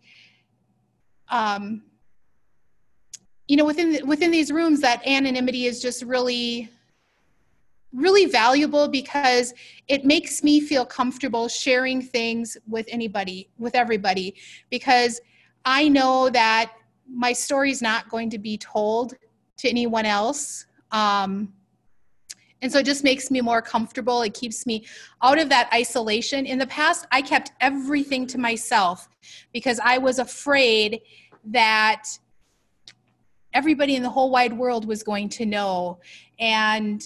within these rooms, that anonymity is just really, really valuable because it makes me feel comfortable sharing things with everybody, because I know that my story is not going to be told to anyone else. And so it just makes me more comfortable. It keeps me out of that isolation. In the past, I kept everything to myself because I was afraid that everybody in the whole wide world was going to know. And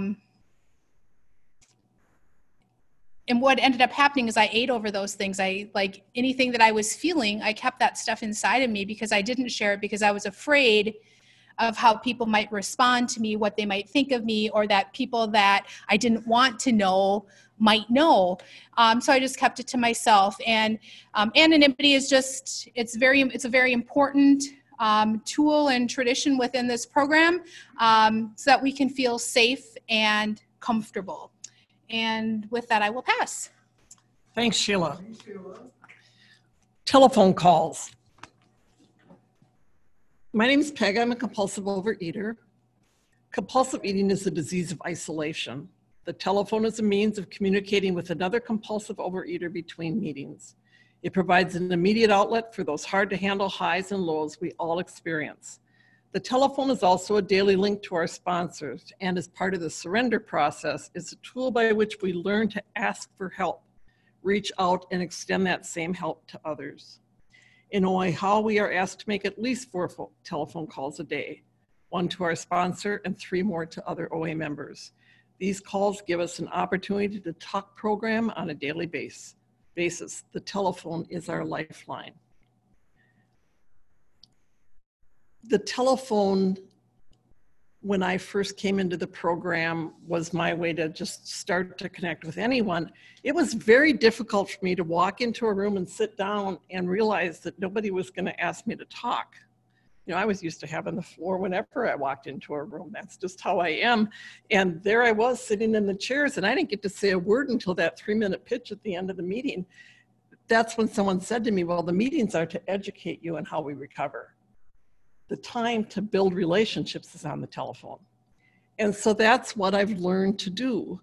what ended up happening is I ate over those things. Like anything that I was feeling, I kept that stuff inside of me because I didn't share it because I was afraid of how people might respond to me, what they might think of me, or that people that I didn't want to know might know. So I just kept it to myself. And anonymity is it's a very important tool and tradition within this program so that we can feel safe and comfortable. And with that, I will pass. Thanks, Sheila. Telephone calls. My name is Peg. I'm a compulsive overeater. Compulsive eating is a disease of isolation. The telephone is a means of communicating with another compulsive overeater between meetings. It provides an immediate outlet for those hard-to-handle highs and lows we all experience. The telephone is also a daily link to our sponsors, and as part of the surrender process, is a tool by which we learn to ask for help, reach out, and extend that same help to others. In OA How, we are asked to make at least 4 telephone calls a day, 1 to our sponsor and 3 more to other OA members. These calls give us an opportunity to talk program on a daily basis. The telephone is our lifeline. The telephone when I first came into the program was my way to just start to connect with anyone. It was very difficult for me to walk into a room and sit down and realize that nobody was going to ask me to talk. You know, I was used to having the floor whenever I walked into a room. That's just how I am. And there I was sitting in the chairs, and I didn't get to say a word until that 3-minute pitch at the end of the meeting. That's when someone said to me, well, the meetings are to educate you on how we recover. The time to build relationships is on the telephone. And so that's what I've learned to do.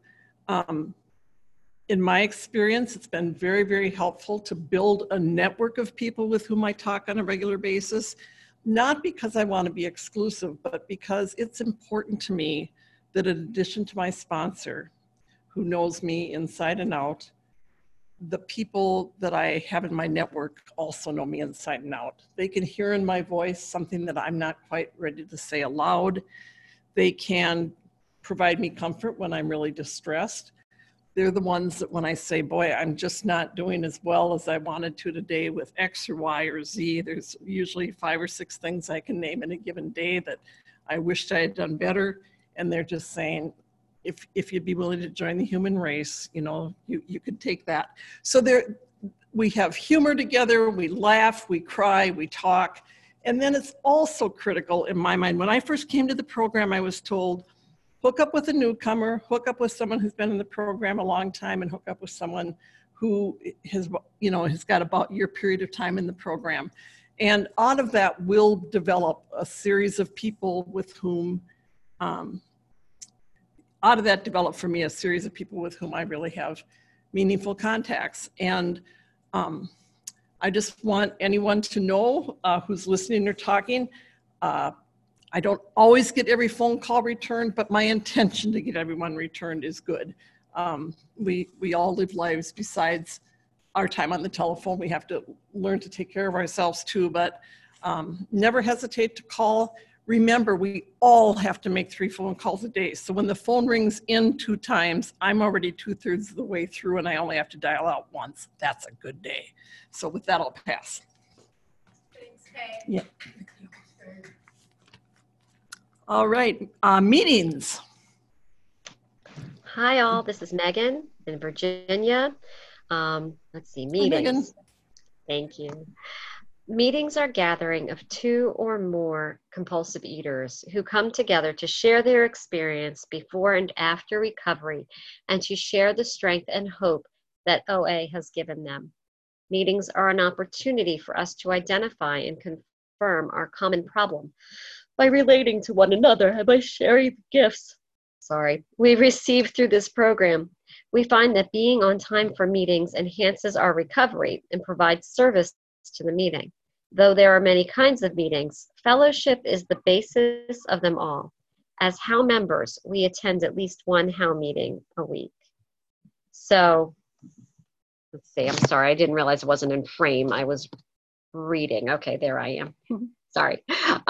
In my experience, it's been very, very helpful to build a network of people with whom I talk on a regular basis, not because I want to be exclusive, but because it's important to me that in addition to my sponsor, who knows me inside and out, the people that I have in my network also know me inside and out. They can hear in my voice something that I'm not quite ready to say aloud. They can provide me comfort when I'm really distressed. They're the ones that when I say, boy, I'm just not doing as well as I wanted to today with X or Y or Z, there's usually 5 or 6 things I can name in a given day that I wished I had done better. And they're just saying, if you'd be willing to join the human race, you know, you could take that. So we have humor together, we laugh, we cry, we talk. And then it's also critical in my mind. When I first came to the program, I was told, hook up with a newcomer, hook up with someone who's been in the program a long time, and hook up with someone who has got about your period of time in the program. And out of that will develop a series of people with whom, out of that developed for me a series of people with whom I really have meaningful contacts. And I just want anyone to know who's listening or talking, I don't always get every phone call returned, but my intention to get everyone returned is good. We all live lives besides our time on the telephone. We have to learn to take care of ourselves too, but never hesitate to call. Remember, we all have to make 3 phone calls a day. So when the phone rings in 2 times, I'm already 2/3 of the way through and I only have to dial out once. That's a good day. So with that, I'll pass. Thanks, Kay. Yeah. All right, meetings. Hi all, this is Megan in Virginia. Let's see, meetings. Hi, Megan. Thank you. Meetings are gathering of 2 or more compulsive eaters who come together to share their experience before and after recovery and to share the strength and hope that OA has given them. Meetings are an opportunity for us to identify and confirm our common problem by relating to one another and by sharing the gifts we receive through this program. We find that being on time for meetings enhances our recovery and provides service to the meeting. Though there are many kinds of meetings, fellowship is the basis of them all. As HOW members, we attend at least 1 HOW meeting a week. So, let's see, I'm sorry, I didn't realize it wasn't in frame. I was reading. Okay, there I am. Sorry.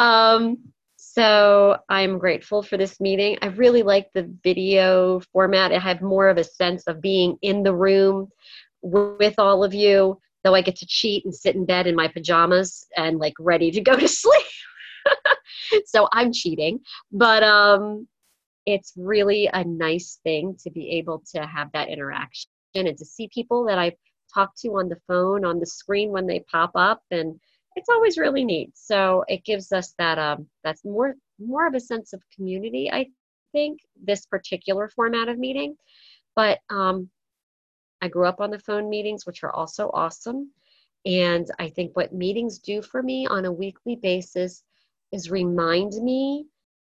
So I'm grateful for this meeting. I really like the video format. I have more of a sense of being in the room with all of you, though I get to cheat and sit in bed in my pajamas and like ready to go to sleep. So I'm cheating, but it's really a nice thing to be able to have that interaction and to see people that I've talked to on the phone, on the screen when they pop up, and it's always really neat. So it gives us that that's more of a sense of community, I think, this particular format of meeting. But I grew up on the phone meetings, which are also awesome. And I think what meetings do for me on a weekly basis is remind me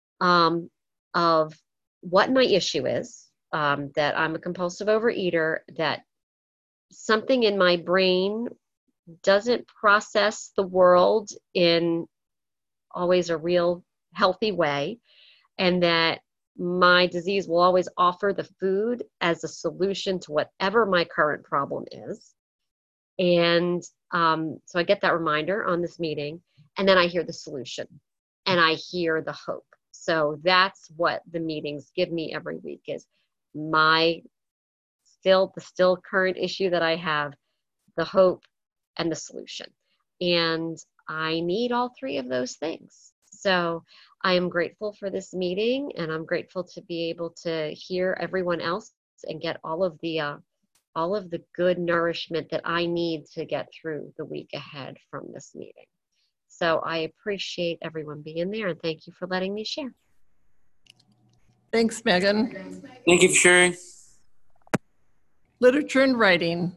of what my issue is, that I'm a compulsive overeater, that something in my brain doesn't process the world in always a real healthy way, and that my disease will always offer the food as a solution to whatever my current problem is. And so I get that reminder on this meeting, and then I hear the solution and I hear the hope. So that's what the meetings give me every week, is the still current issue that I have, the hope, and the solution. And I need all 3 of those things. So I am grateful for this meeting, and I'm grateful to be able to hear everyone else and get all of the good nourishment that I need to get through the week ahead from this meeting. So I appreciate everyone being there, and thank you for letting me share. Thanks, Megan. Thank you for sharing. Literature and writing.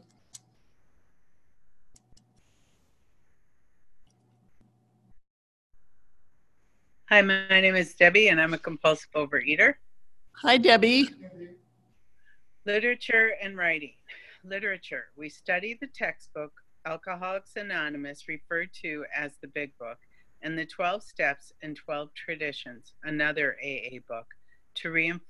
Hi, my name is Debbie, and I'm a compulsive overeater. Hi, Debbie. Literature and writing. Literature. We study the textbook, Alcoholics Anonymous, referred to as the Big Book, and the 12 Steps and 12 Traditions, another AA book, to reinforce.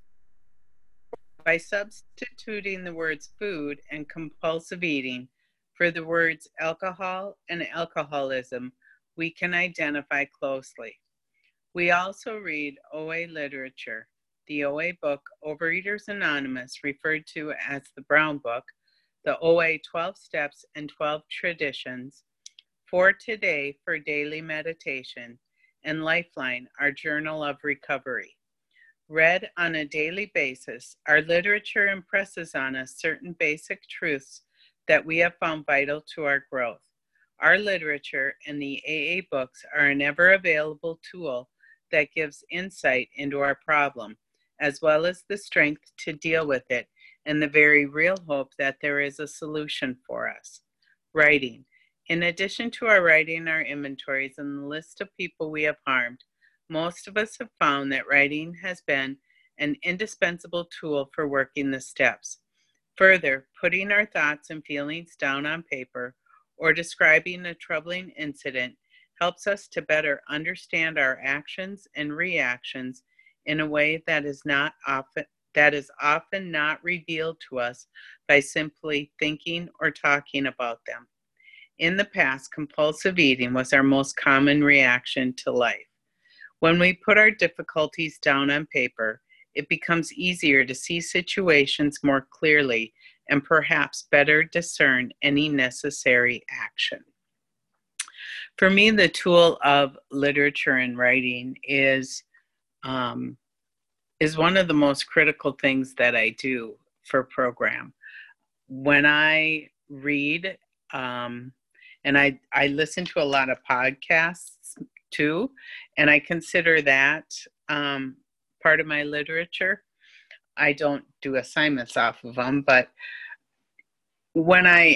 By substituting the words food and compulsive eating for the words alcohol and alcoholism, we can identify closely. We also read OA literature, the OA book, Overeaters Anonymous, referred to as the Brown Book, the OA 12 Steps and 12 Traditions, For Today for Daily Meditation, and Lifeline, our Journal of Recovery. Read on a daily basis, our literature impresses on us certain basic truths that we have found vital to our growth. Our literature and the AA books are an ever-available tool that gives insight into our problem, as well as the strength to deal with it and the very real hope that there is a solution for us. Writing. In addition to our writing our inventories and the list of people we have harmed, most of us have found that writing has been an indispensable tool for working the steps. Further, putting our thoughts and feelings down on paper or describing a troubling incident helps us to better understand our actions and reactions in a way that is often not revealed to us by simply thinking or talking about them. In the past, compulsive eating was our most common reaction to life. When we put our difficulties down on paper, it becomes easier to see situations more clearly and perhaps better discern any necessary action. For me, the tool of literature and writing is one of the most critical things that I do for program. When I read, and I listen to a lot of podcasts too, and I consider that part of my literature. I don't do assignments off of them, but when I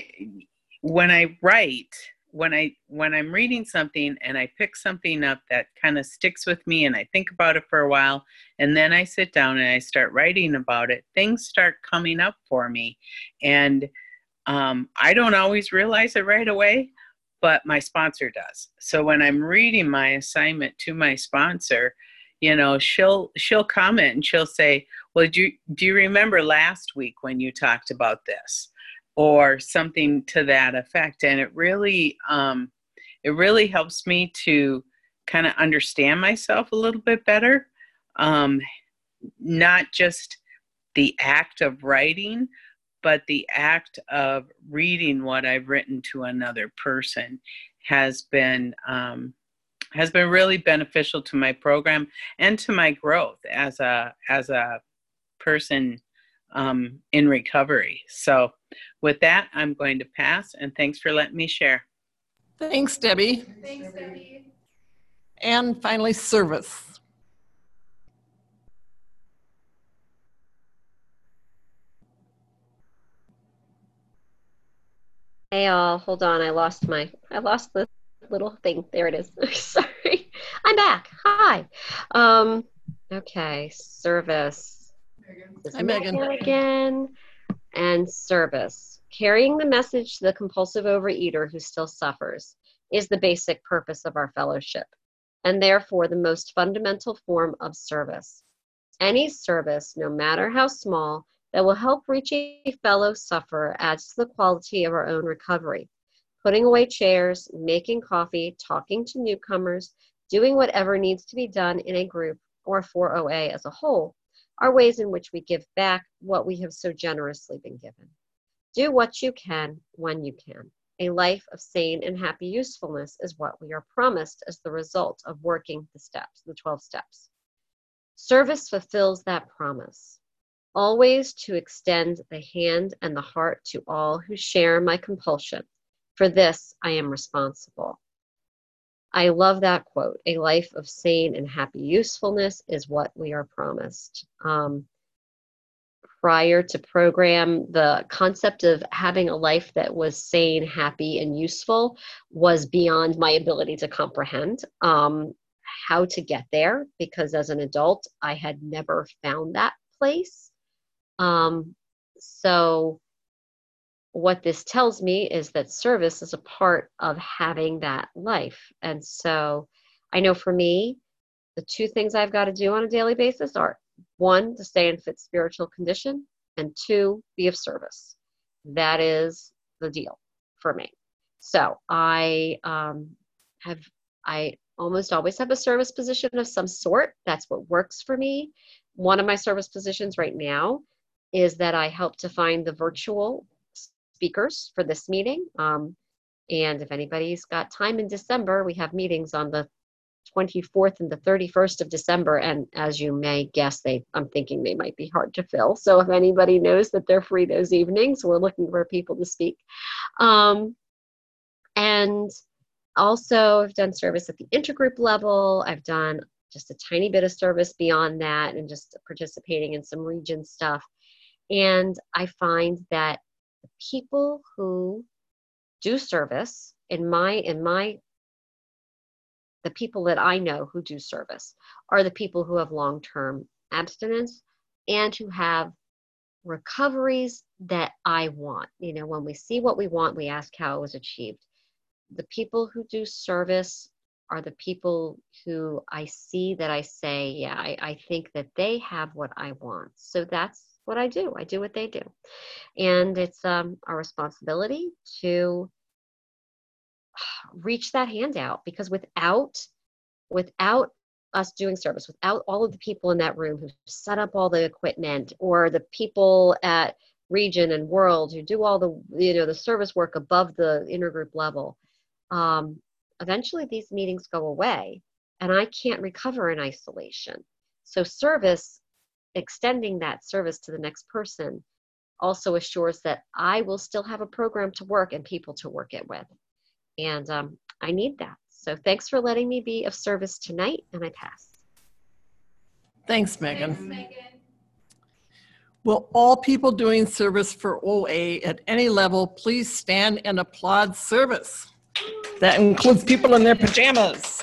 write, when I'm reading something and I pick something up that kind of sticks with me and I think about it for a while, and then I sit down and I start writing about it, things start coming up for me. And I don't always realize it right away, but my sponsor does. So when I'm reading my assignment to my sponsor, you know, she'll comment and she'll say, well, do you remember last week when you talked about this? Or something to that effect. And it really helps me to kind of understand myself a little bit better. Not just the act of writing, but the act of reading what I've written to another person has been really beneficial to my program and to my growth as a person in recovery. So with that, I'm going to pass, and thanks for letting me share. Thanks, Debbie. Thanks, Debbie. And finally, service. Hey all, hold on, I lost the little thing. There it is. Sorry. I'm back. Hi. Okay, service. Hi, Megan. Again. And service. Carrying the message to the compulsive overeater who still suffers is the basic purpose of our fellowship, and therefore the most fundamental form of service. Any service, no matter how small, that will help reach a fellow sufferer adds to the quality of our own recovery. Putting away chairs, making coffee, talking to newcomers, doing whatever needs to be done in a group or for OA as a whole are ways in which we give back what we have so generously been given. Do what you can when you can. A life of sane and happy usefulness is what we are promised as the result of working the steps, the 12 steps. Service fulfills that promise, always to extend the hand and the heart to all who share my compulsion. For this, I am responsible. I love that quote. A life of sane and happy usefulness is what we are promised. Prior to program, the concept of having a life that was sane, happy, and useful was beyond my ability to comprehend how to get there, because as an adult, I had never found that place. So what this tells me is that service is a part of having that life. And so I know for me, the two things I've got to do on a daily basis are, one, to stay in fit spiritual condition, and two, be of service. That is the deal for me. So I almost always have a service position of some sort. That's what works for me. One of my service positions right now is that I help to find the virtual speakers for this meeting. And if anybody's got time in December, we have meetings on the 24th and the 31st of December. And as you may guess, I'm thinking they might be hard to fill. So if anybody knows that they're free those evenings, we're looking for people to speak. And also, I've done service at the intergroup level. I've done just a tiny bit of service beyond that and just participating in some region stuff. And I find that the people who do service the people that I know who do service are the people who have long-term abstinence and who have recoveries that I want. You know, when we see what we want, we ask how it was achieved. The people who do service are the people who I see that I say, yeah, I think that they have what I want. So that's what I do. I do what they do. And it's our responsibility to reach that hand out, because without us doing service, without all of the people in that room who set up all the equipment, or the people at Region and World who do all the, the service work above the intergroup level, eventually these meetings go away and I can't recover in isolation. So service, extending that service to the next person, also assures that I will still have a program to work and people to work it with. And I need that. So thanks for letting me be of service tonight, and I pass. Thanks, Megan. Thanks, Megan. Will all people doing service for OA at any level please stand and applaud service? That includes people in their pajamas.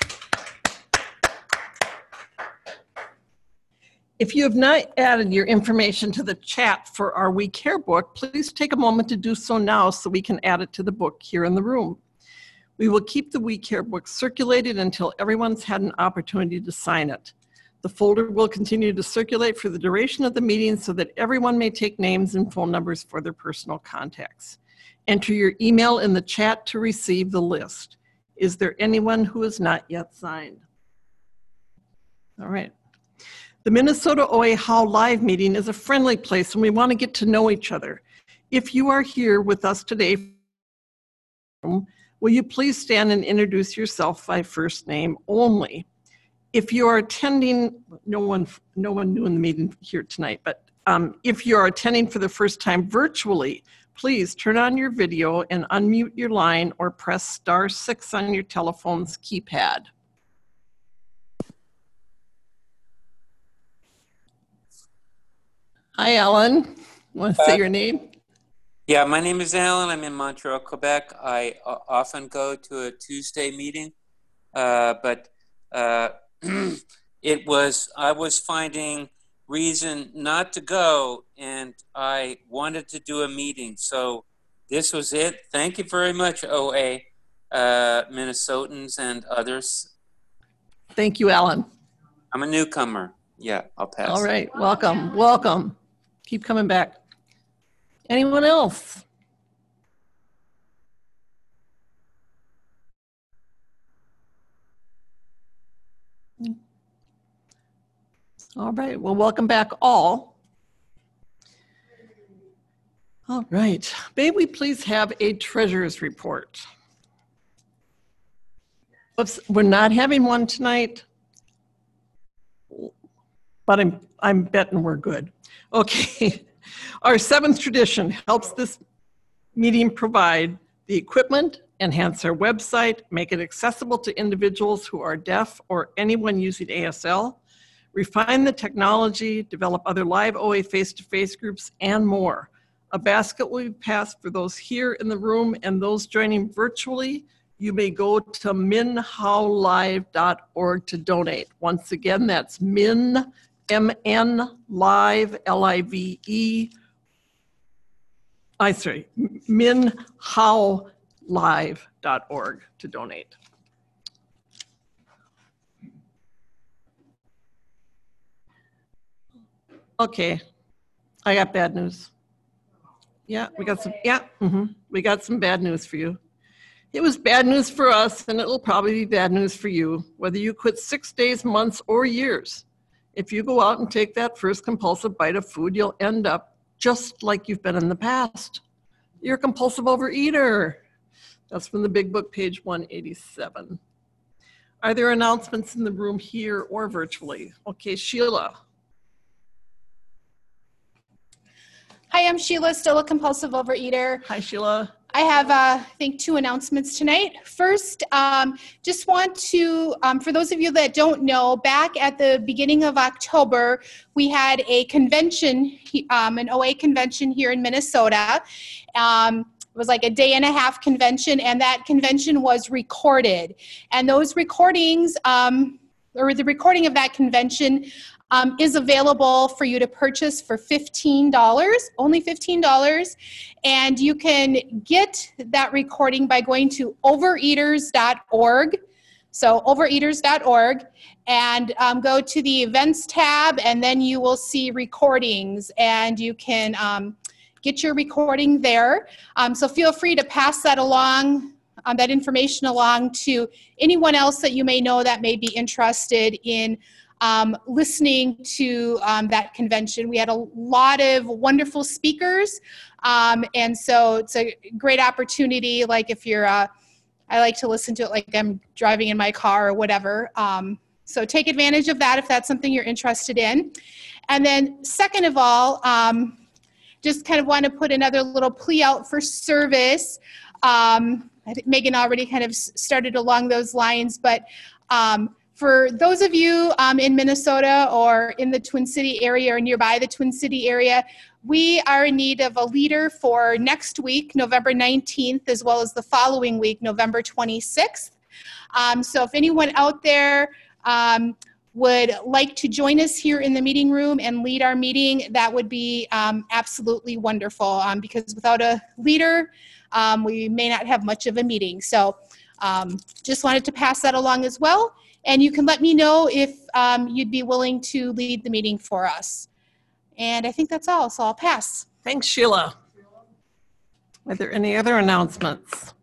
If you have not added your information to the chat for our We Care book, please take a moment to do so now so we can add it to the book here in the room. We will keep the We Care book circulated until everyone's had an opportunity to sign it. The folder will continue to circulate for the duration of the meeting so that everyone may take names and phone numbers for their personal contacts. Enter your email in the chat to receive the list. Is there anyone who has not yet signed? All right. The Minnesota OA How Live meeting is a friendly place and we want to get to know each other. If you are here with us today, will you please stand and introduce yourself by first name only? If you are attending, no one new in the meeting here tonight, but if you are attending for the first time virtually, please turn on your video and unmute your line or press *6 on your telephone's keypad. Hi, Alan. Want to say your name? Yeah, my name is Alan. I'm in Montreal, Quebec. I often go to a Tuesday meeting, but I was finding reason not to go, and I wanted to do a meeting. So this was it. Thank you very much, OA, Minnesotans and others. Thank you, Alan. I'm a newcomer. Yeah, I'll pass. All right, welcome, welcome. Keep coming back. Anyone else? All right, well, welcome back all. All right. May we please have a treasurer's report? Oops, we're not having one tonight, but I'm betting we're good. Okay. Our seventh tradition helps this meeting provide the equipment, enhance our website, make it accessible to individuals who are deaf or anyone using ASL, refine the technology, develop other live OA face-to-face groups, and more. A basket will be passed for those here in the room and those joining virtually. You may go to minhowlive.org to donate. Once again, that's min, M-N, live, L-I-V-E, minhowlive.org to donate. Okay, I got bad news. Yeah, we got some, we got some bad news for you. It was bad news for us, and it'll probably be bad news for you, whether you quit 6 days, months, or years. If you go out and take that first compulsive bite of food, you'll end up just like you've been in the past. You're a compulsive overeater. That's from the Big Book, page 187. Are there announcements in the room here or virtually? Okay, Sheila. Hi, I'm Sheila, still a compulsive overeater. Hi, Sheila. I have, I think, 2 announcements tonight. First, just want to, for those of you that don't know, back at the beginning of October, we had a convention, an OA convention here in Minnesota. It was like a 1.5 day convention, and that convention was recorded. And those recordings, or the recording of that convention, is available for you to purchase for $15, only $15. And you can get that recording by going to overeaters.org. So overeaters.org, and go to the events tab, and then you will see recordings, and you can get your recording there. So feel free to pass that along, that information along to anyone else that you may know that may be interested in listening to that convention. We had a lot of wonderful speakers, and so it's a great opportunity. Like if you're, I like to listen to it like I'm driving in my car or whatever. So take advantage of that if that's something you're interested in. And then second of all, just kind of want to put another little plea out for service. I think Megan already kind of started along those lines, but for those of you in Minnesota or in the Twin City area or nearby the Twin City area, we are in need of a leader for next week, November 19th, as well as the following week, November 26th. So if anyone out there would like to join us here in the meeting room and lead our meeting, that would be absolutely wonderful, because without a leader, we may not have much of a meeting. So just wanted to pass that along as well. And you can let me know if you'd be willing to lead the meeting for us. And I think that's all, so I'll pass. Thanks, Sheila. Are there any other announcements?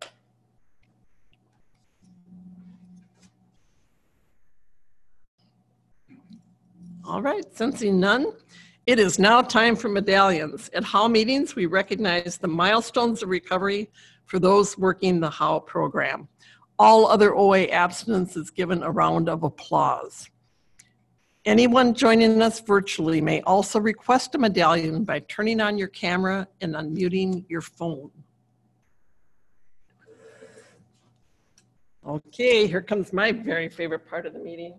All right, sensing none, it is now time for medallions. At HOW meetings, we recognize the milestones of recovery for those working the HOW program. All other OA abstinence is given a round of applause. Anyone joining us virtually may also request a medallion by turning on your camera and unmuting your phone. Okay, here comes my very favorite part of the meeting.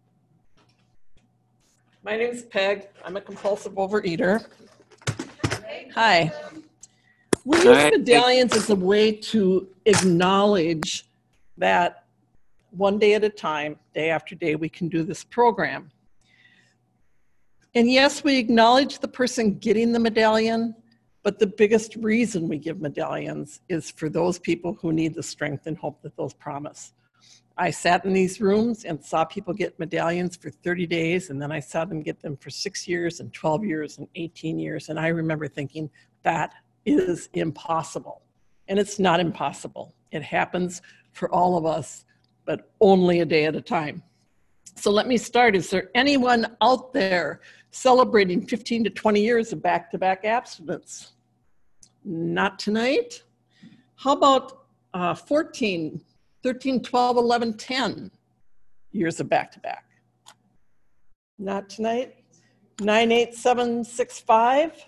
My name is Peg. I'm a compulsive overeater. Hi. We use medallions as a way to acknowledge that one day at a time, day after day, we can do this program. And yes, we acknowledge the person getting the medallion, but the biggest reason we give medallions is for those people who need the strength and hope that those promise. I sat in these rooms and saw people get medallions for 30 days, and then I saw them get them for 6 years and 12 years and 18 years. And I remember thinking, that is impossible. And it's not impossible. It happens for all of us, but only a day at a time. So let me start. Is there anyone out there celebrating 15 to 20 years of back-to-back abstinence? Not tonight. How about 14, 13, 12, 11, 10 years of back-to-back? Not tonight. 9, 8, 7, 6, 5.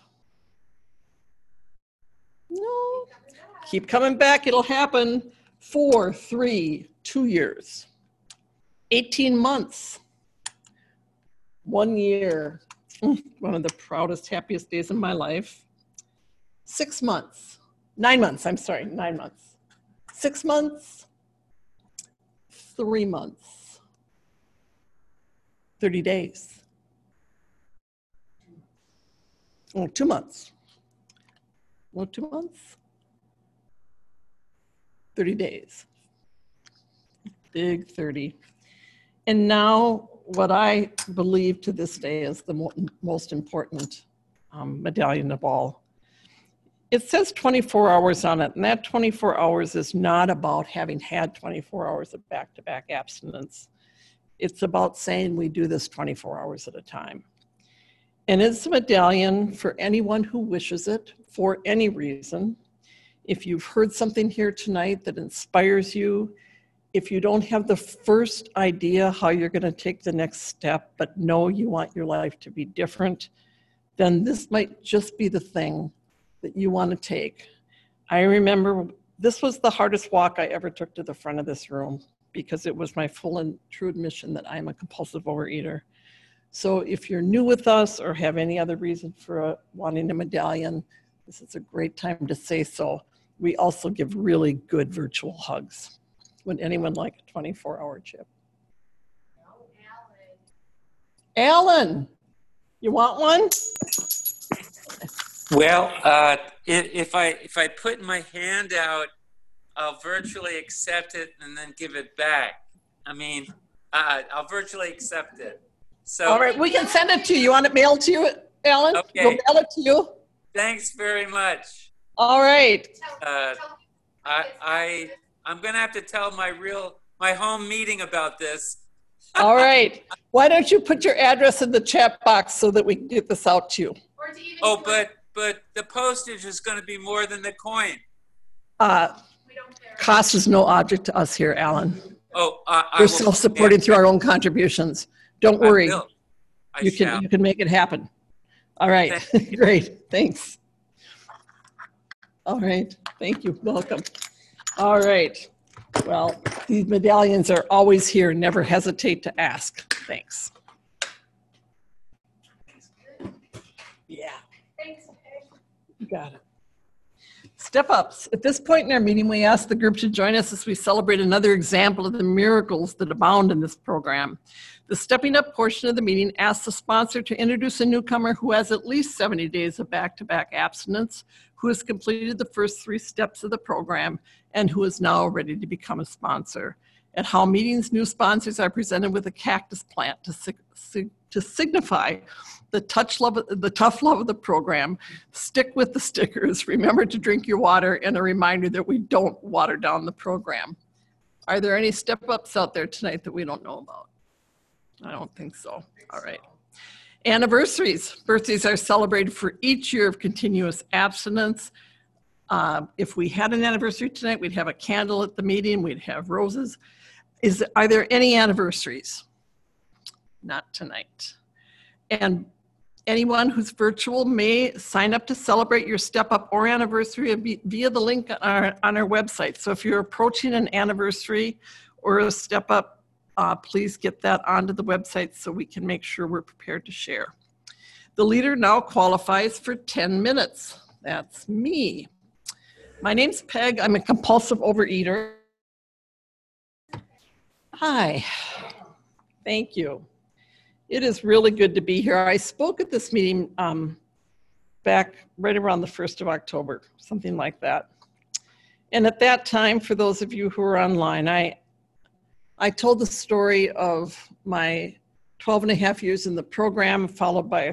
No. Keep coming back. It'll happen. 4, 3, 2 years. 18 months. 1 year. One of the proudest, happiest days of my life. 6 months. 9 months. I'm sorry. 9 months. 6 months. 3 months. 30 days. 2 months. 2 months. 30 days. Big 30. And now what I believe to this day is the most important medallion of all. It says 24 hours on it, and that 24 hours is not about having had 24 hours of back-to-back abstinence. It's about saying we do this 24 hours at a time. And it's a medallion for anyone who wishes it for any reason. If you've heard something here tonight that inspires you, if you don't have the first idea how you're going to take the next step, but know you want your life to be different, then this might just be the thing that you want to take. I remember this was the hardest walk I ever took to the front of this room because it was my full and true admission that I'm a compulsive overeater. So if you're new with us or have any other reason for wanting a medallion, this is a great time to say so. We also give really good virtual hugs. Would anyone like a 24-hour chip? Alan, you want one? Well, if I put my hand out, I'll virtually accept it and then give it back. I mean, I'll virtually accept it. So, all right, we can send it to you. You want it mailed to you, Alan? Okay. We'll mail it to you. Thanks very much. All right. I'm gonna have to tell my home meeting about this. All right. Why don't you put your address in the chat box so that we can get this out to you? Oh, but the postage is going to be more than the coin. Cost is no object to us here, Alan. Oh, we're self-supporting through our own contributions. Don't worry. You can make it happen. All right. Great. Thanks. All right. Thank you. Welcome. All right. Well, these medallions are always here. Never hesitate to ask. Thanks. Yeah. Thanks. You got it. Step ups. At this point in our meeting, we ask the group to join us as we celebrate another example of the miracles that abound in this program. The stepping up portion of the meeting asks the sponsor to introduce a newcomer who has at least 70 days of back-to-back abstinence, who has completed the first 3 steps of the program, and who is now ready to become a sponsor. At How meetings, new sponsors are presented with a cactus plant to signify the tough love of the program. Stick with the stickers. Remember to drink your water, and a reminder that we don't water down the program. Are there any step-ups out there tonight that we don't know about? I don't think so. All right. Anniversaries. Birthdays are celebrated for each year of continuous abstinence. If we had an anniversary tonight, we'd have a candle at the meeting. We'd have roses. Are there any anniversaries? Not tonight. And anyone who's virtual may sign up to celebrate your step up or anniversary via the link on our website. So if you're approaching an anniversary or a step up, please get that onto the website so we can make sure we're prepared to share. The leader now qualifies for 10 minutes. That's me. My name's Peg. I'm a compulsive overeater. Hi. Thank you. It is really good to be here. I spoke at this meeting back right around the 1st of October, something like that. And at that time, for those of you who are online, I told the story of my 12 and a half years in the program, followed by a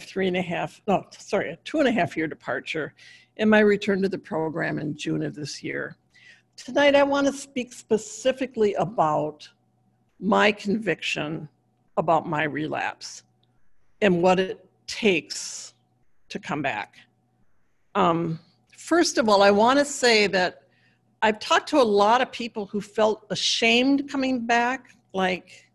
2.5 year departure, and my return to the program in June of this year. Tonight, I want to speak specifically about my conviction about my relapse and what it takes to come back. First of all, I want to say that I've talked to a lot of people who felt ashamed coming back, like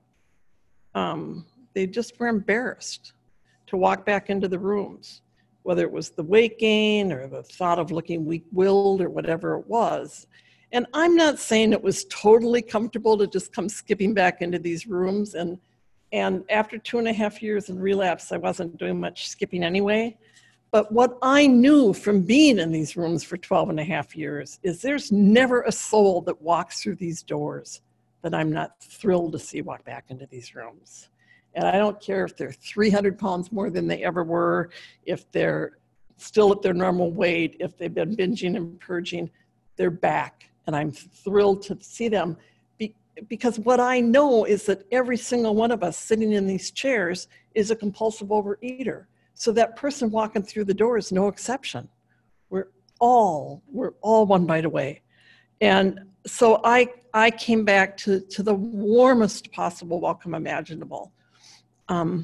they just were embarrassed to walk back into the rooms, whether it was the weight gain or the thought of looking weak-willed or whatever it was. And I'm not saying it was totally comfortable to just come skipping back into these rooms. And after 2.5 years in relapse, I wasn't doing much skipping anyway. But what I knew from being in these rooms for 12.5 years is there's never a soul that walks through these doors that I'm not thrilled to see walk back into these rooms. And I don't care if they're 300 pounds more than they ever were, if they're still at their normal weight, if they've been binging and purging, they're back. And I'm thrilled to see them because what I know is that every single one of us sitting in these chairs is a compulsive overeater. So that person walking through the door is no exception. We're all one bite away. And so I came back to the warmest possible welcome imaginable. I'm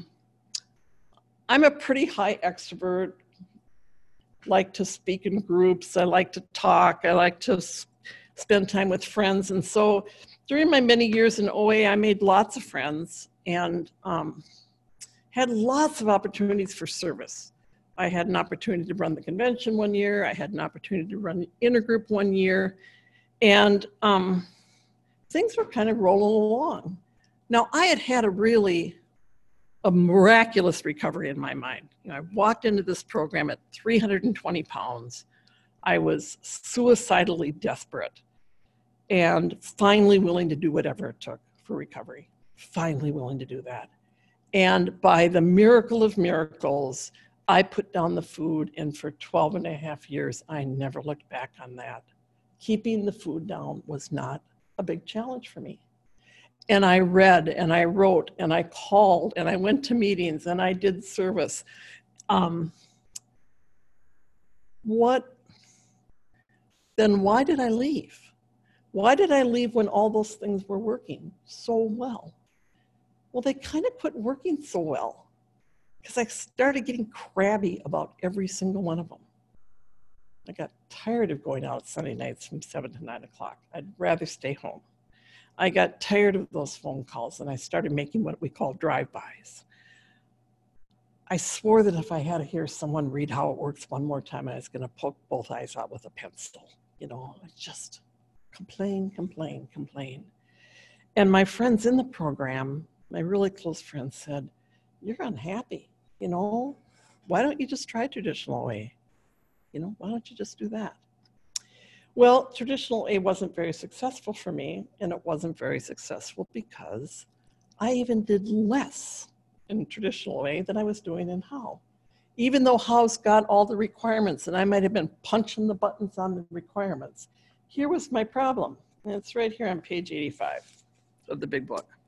a pretty high extrovert, like to speak in groups, I like to talk, I like to spend time with friends. And so during my many years in OA, I made lots of friends and had lots of opportunities for service. I had an opportunity to run the convention one year. I had an opportunity to run the intergroup one year. And things were kind of rolling along. Now, I had a miraculous recovery in my mind. You know, I walked into this program at 320 pounds. I was suicidally desperate and finally willing to do whatever it took for recovery. Finally willing to do that. And by the miracle of miracles, I put down the food, and for 12.5 years, I never looked back on that. Keeping the food down was not a big challenge for me. And I read, and I wrote, and I called, and I went to meetings, and I did service. Then why did I leave? Why did I leave when all those things were working so well? Well, they kind of quit working so well because I started getting crabby about every single one of them. I got tired of going out Sunday nights from 7 to 9 o'clock. I'd rather stay home. I got tired of those phone calls and I started making what we call drive-bys. I swore that if I had to hear someone read how it works one more time, I was going to poke both eyes out with a pencil. You know, I just complain. And my friends in the program, my really close friends said, "You're unhappy, you know, why don't you just try traditional OA? You know, why don't you just do that?" Well, traditional OA wasn't very successful for me, and it wasn't very successful because I even did less in traditional OA than I was doing in HOW. Even though HOW's got all the requirements, and I might have been punching the buttons on the requirements, here was my problem. And it's right here on page 85 of the big book.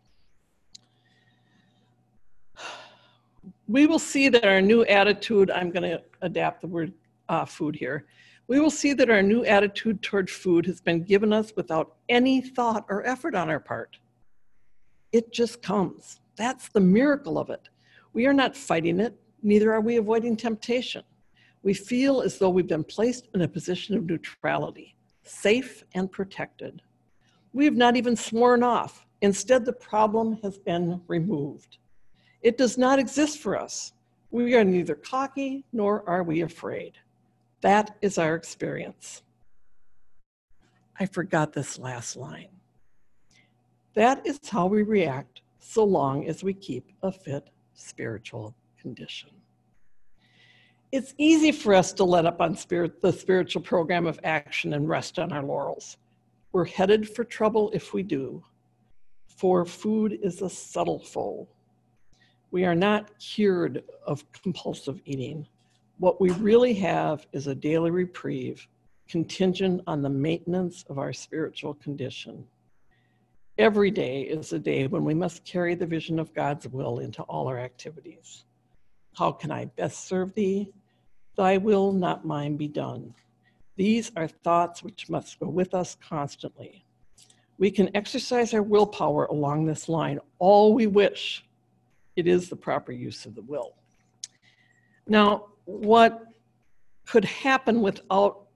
We will see that our new attitude, I'm going to adapt the word food here. We will see that our new attitude toward food has been given us without any thought or effort on our part. It just comes. That's the miracle of it. We are not fighting it, neither are we avoiding temptation. We feel as though we've been placed in a position of neutrality, safe and protected. We have not even sworn off. Instead, the problem has been removed. It does not exist for us. We are neither cocky nor are we afraid. That is our experience. I forgot this last line. That is how we react so long as we keep a fit spiritual condition. It's easy for us to let up on the spiritual program of action and rest on our laurels. We're headed for trouble if we do, for food is a subtle foe. We are not cured of compulsive eating. What we really have is a daily reprieve contingent on the maintenance of our spiritual condition. Every day is a day when we must carry the vision of God's will into all our activities. How can I best serve thee? Thy will, not mine, be done. These are thoughts which must go with us constantly. We can exercise our willpower along this line all we wish. It is the proper use of the will. Now, what could happen without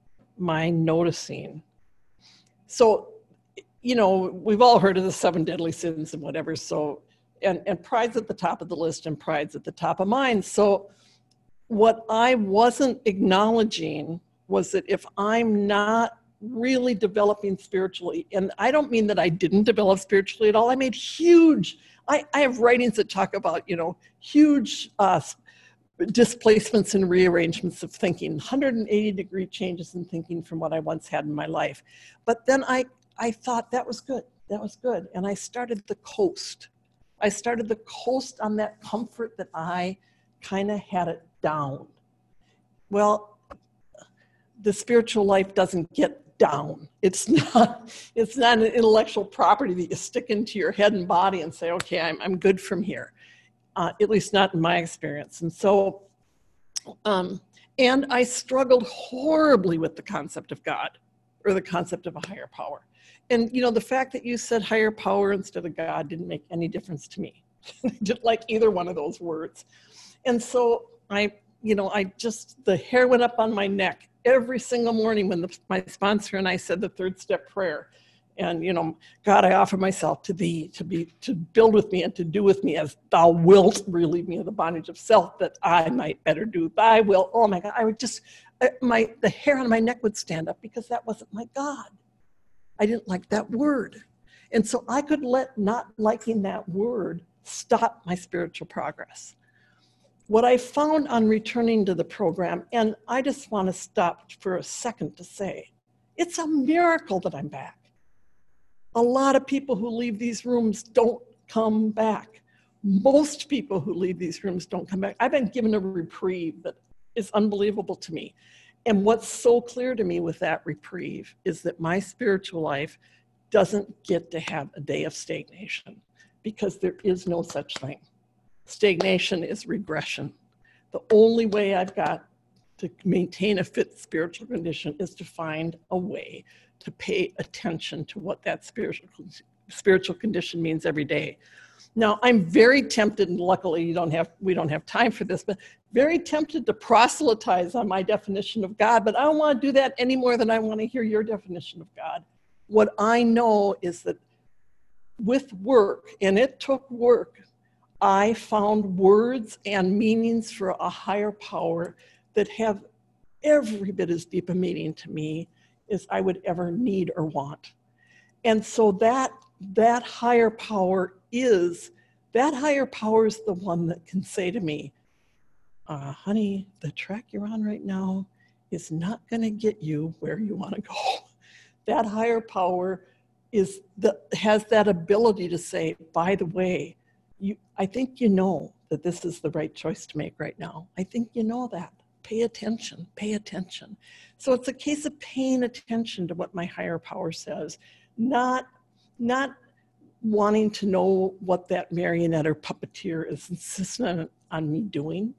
my noticing. So, you know, we've all heard of the 7 deadly sins and whatever. So, and pride's at the top of the list and pride's at the top of mind. So what I wasn't acknowledging was that if I'm not really developing spiritually, and I don't mean that I didn't develop spiritually at all. I made huge, I have writings that talk about, you know, huge displacements and rearrangements of thinking, 180-degree changes in thinking from what I once had in my life. But then I thought that was good. That was good. And I started the coast. I started the coast on that comfort that I kind of had it down. Well, the spiritual life doesn't get down. It's not an intellectual property that you stick into your head and body and say, okay, I'm good from here. At least not in my experience. And so, and I struggled horribly with the concept of God or the concept of a higher power. And, you know, the fact that you said higher power instead of God didn't make any difference to me. I didn't like either one of those words. And so the hair went up on my neck every single morning when my sponsor and I said the 3rd step prayer. And, you know, God, I offer myself to thee, to build with me and to do with me as thou wilt relieve me of the bondage of self, that I might better do thy will. Oh my God, I would just, the hair on my neck would stand up because that wasn't my God. I didn't like that word. And so I could let not liking that word stop my spiritual progress. What I found on returning to the program, and I just want to stop for a second to say, it's a miracle that I'm back. A lot of people who leave these rooms don't come back. Most people who leave these rooms don't come back. I've been given a reprieve that is unbelievable to me. And what's so clear to me with that reprieve is that my spiritual life doesn't get to have a day of stagnation, because there is no such thing. Stagnation is regression. The only way I've got to maintain a fit spiritual condition is to find a way to pay attention to what that spiritual condition means every day. Now, I'm very tempted, and luckily we don't have time for this, but very tempted to proselytize on my definition of God, but I don't want to do that any more than I want to hear your definition of God. What I know is that with work, and it took work, I found words and meanings for a higher power that have every bit as deep a meaning to me as I would ever need or want. And so that higher power is the one that can say to me, honey, the track you're on right now is not going to get you where you want to go. That higher power has that ability to say, by the way, I think you know that this is the right choice to make right now. I think you know that. Pay attention, pay attention. So it's a case of paying attention to what my higher power says, not wanting to know what that marionette or puppeteer is insistent on me doing.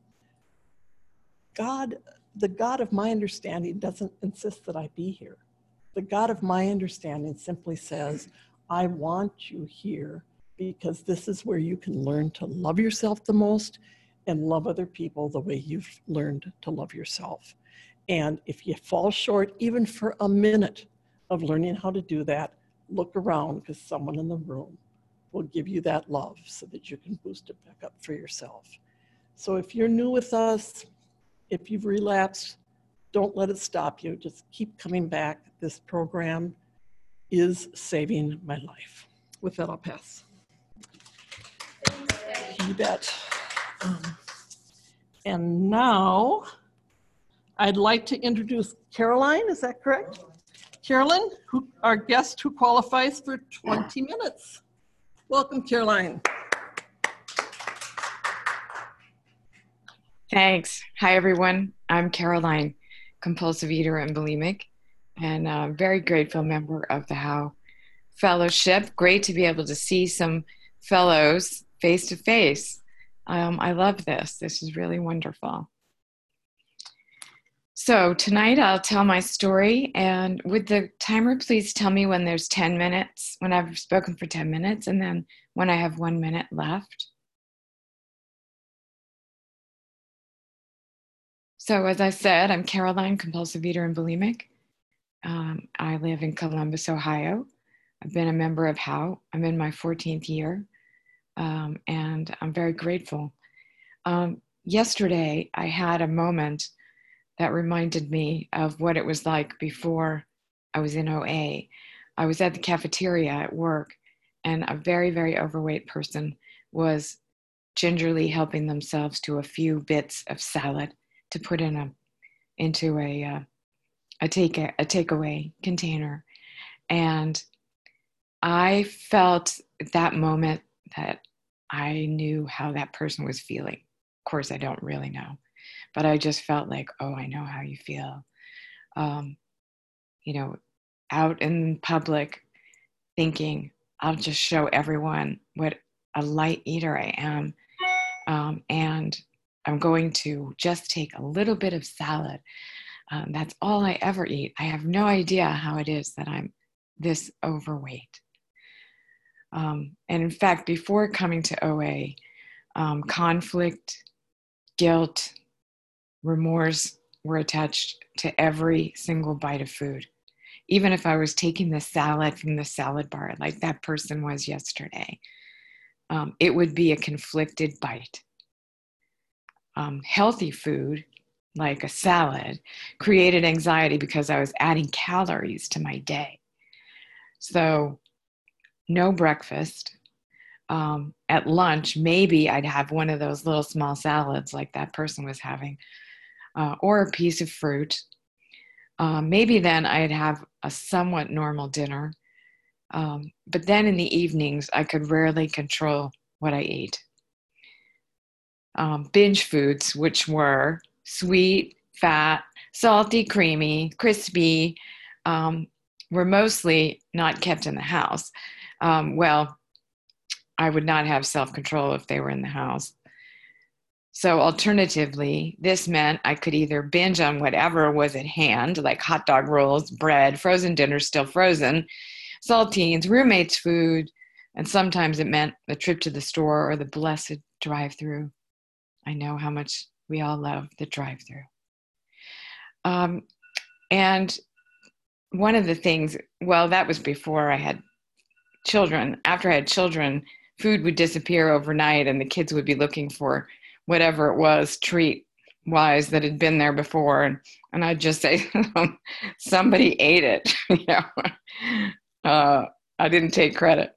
God, the God of my understanding, doesn't insist that I be here. The God of my understanding simply says, I want you here because this is where you can learn to love yourself the most and love other people the way you've learned to love yourself. And if you fall short, even for a minute of learning how to do that, look around, because someone in the room will give you that love so that you can boost it back up for yourself. So if you're new with us, if you've relapsed, don't let it stop you. Just keep coming back. This program is saving my life. With that, I'll pass. You bet. And now I'd like to introduce Caroline, is that correct? Carolyn, our guest who qualifies for 20 minutes. Welcome, Caroline. Thanks. Hi, everyone. I'm Caroline, compulsive eater and bulimic, and a very grateful member of the HOW Fellowship. Great to be able to see some fellows face to face. I love this. This is really wonderful. So tonight I'll tell my story, and would the timer please tell me when there's 10 minutes, when I've spoken for 10 minutes, and then when I have 1 minute left. So as I said, I'm Caroline, compulsive eater and bulimic. I live in Columbus, Ohio. I've been a member of HOW. I'm in my 14th year, and I'm very grateful. Yesterday, I had a moment that reminded me of what it was like before I was in OA. I was at the cafeteria at work, and a very, very overweight person was gingerly helping themselves to a few bits of salad to put into a takeaway container. And I felt at that moment that I knew how that person was feeling. Of course, I don't really know, but I just felt like, oh, I know how you feel. Out in public thinking, I'll just show everyone what a light eater I am. And I'm going to just take a little bit of salad. That's all I ever eat. I have no idea how it is that I'm this overweight. And in fact, before coming to OA, conflict, guilt, remorse were attached to every single bite of food. Even if I was taking the salad from the salad bar, like that person was yesterday, it would be a conflicted bite. Healthy food, like a salad, created anxiety because I was adding calories to my day. So no breakfast. At lunch, maybe I'd have one of those little small salads like that person was having, or a piece of fruit. Maybe then I'd have a somewhat normal dinner. But then in the evenings, I could rarely control what I ate. Binge foods, which were sweet, fat, salty, creamy, crispy, were mostly not kept in the house. I would not have self-control if they were in the house. So alternatively, this meant I could either binge on whatever was at hand, like hot dog rolls, bread, frozen dinners still frozen, saltines, roommates' food, and sometimes it meant a trip to the store or the blessed drive-through. I know how much we all love the drive-through. And one of the things, that was before I had children. After I had children, food would disappear overnight and the kids would be looking for whatever it was treat-wise that had been there before. And I'd just say, somebody ate it. I didn't take credit.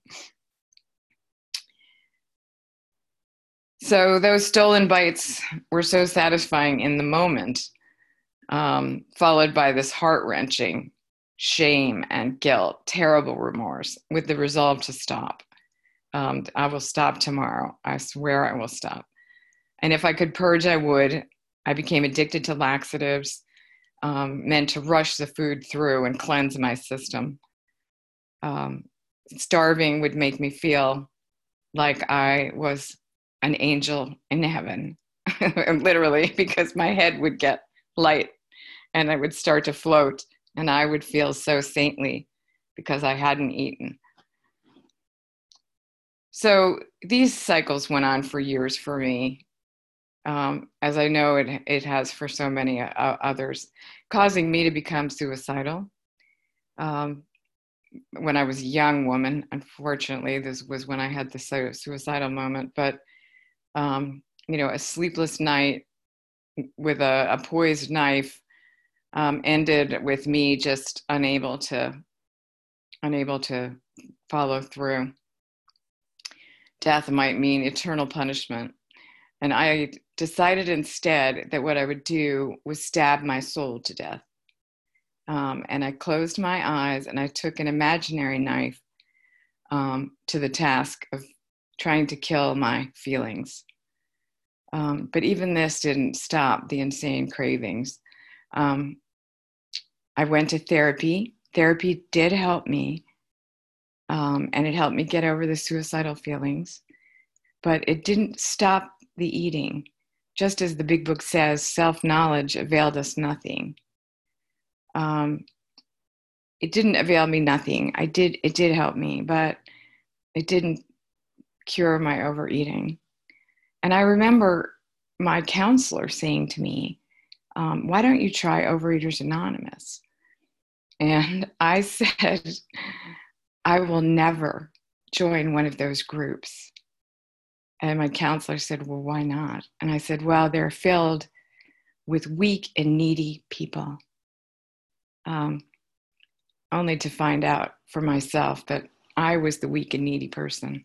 So those stolen bites were so satisfying in the moment, followed by this heart-wrenching shame and guilt, terrible remorse, with the resolve to stop. I will stop tomorrow. I swear I will stop. And if I could purge, I would. I became addicted to laxatives, meant to rush the food through and cleanse my system. Starving would make me feel like I was an angel in heaven, literally, because my head would get light and I would start to float and I would feel so saintly because I hadn't eaten. So these cycles went on for years for me, as I know it has for so many others, causing me to become suicidal. When I was a young woman, unfortunately, this was when I had the suicidal moment, but a sleepless night with a poised knife ended with me just unable to follow through. Death might mean eternal punishment. And I decided instead that what I would do was stab my soul to death. And I closed my eyes and I took an imaginary knife to the task of trying to kill my feelings. But even this didn't stop the insane cravings. I went to therapy. Therapy did help me, and it helped me get over the suicidal feelings. But it didn't stop the eating. Just as the big book says, self-knowledge availed us nothing. It didn't avail me nothing. It did help me, but it didn't cure my overeating. And I remember my counselor saying to me, why don't you try Overeaters Anonymous? And I said, I will never join one of those groups. And my counselor said, well, why not? And I said, well, they're filled with weak and needy people. Only to find out for myself that I was the weak and needy person.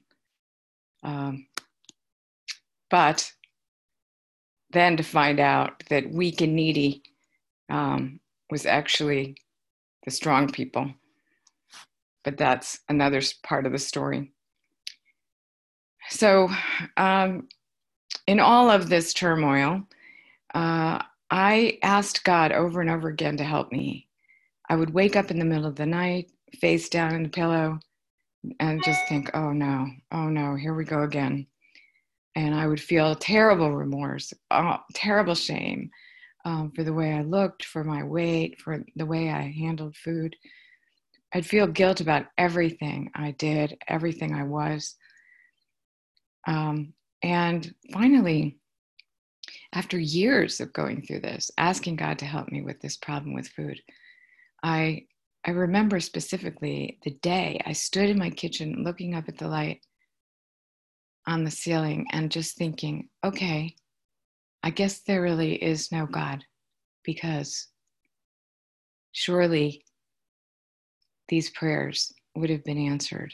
But then to find out that weak and needy was actually the strong people. But that's another part of the story. So in all of this turmoil, I asked God over and over again to help me. I would wake up in the middle of the night, face down in the pillow, and just think, oh no, here we go again. And I would feel terrible remorse, terrible shame for the way I looked, for my weight, for the way I handled food. I'd feel guilt about everything I did, everything I was. And finally, after years of going through this, asking God to help me with this problem with food, I remember specifically the day I stood in my kitchen looking up at the light on the ceiling and just thinking, okay, I guess there really is no God, because surely these prayers would have been answered.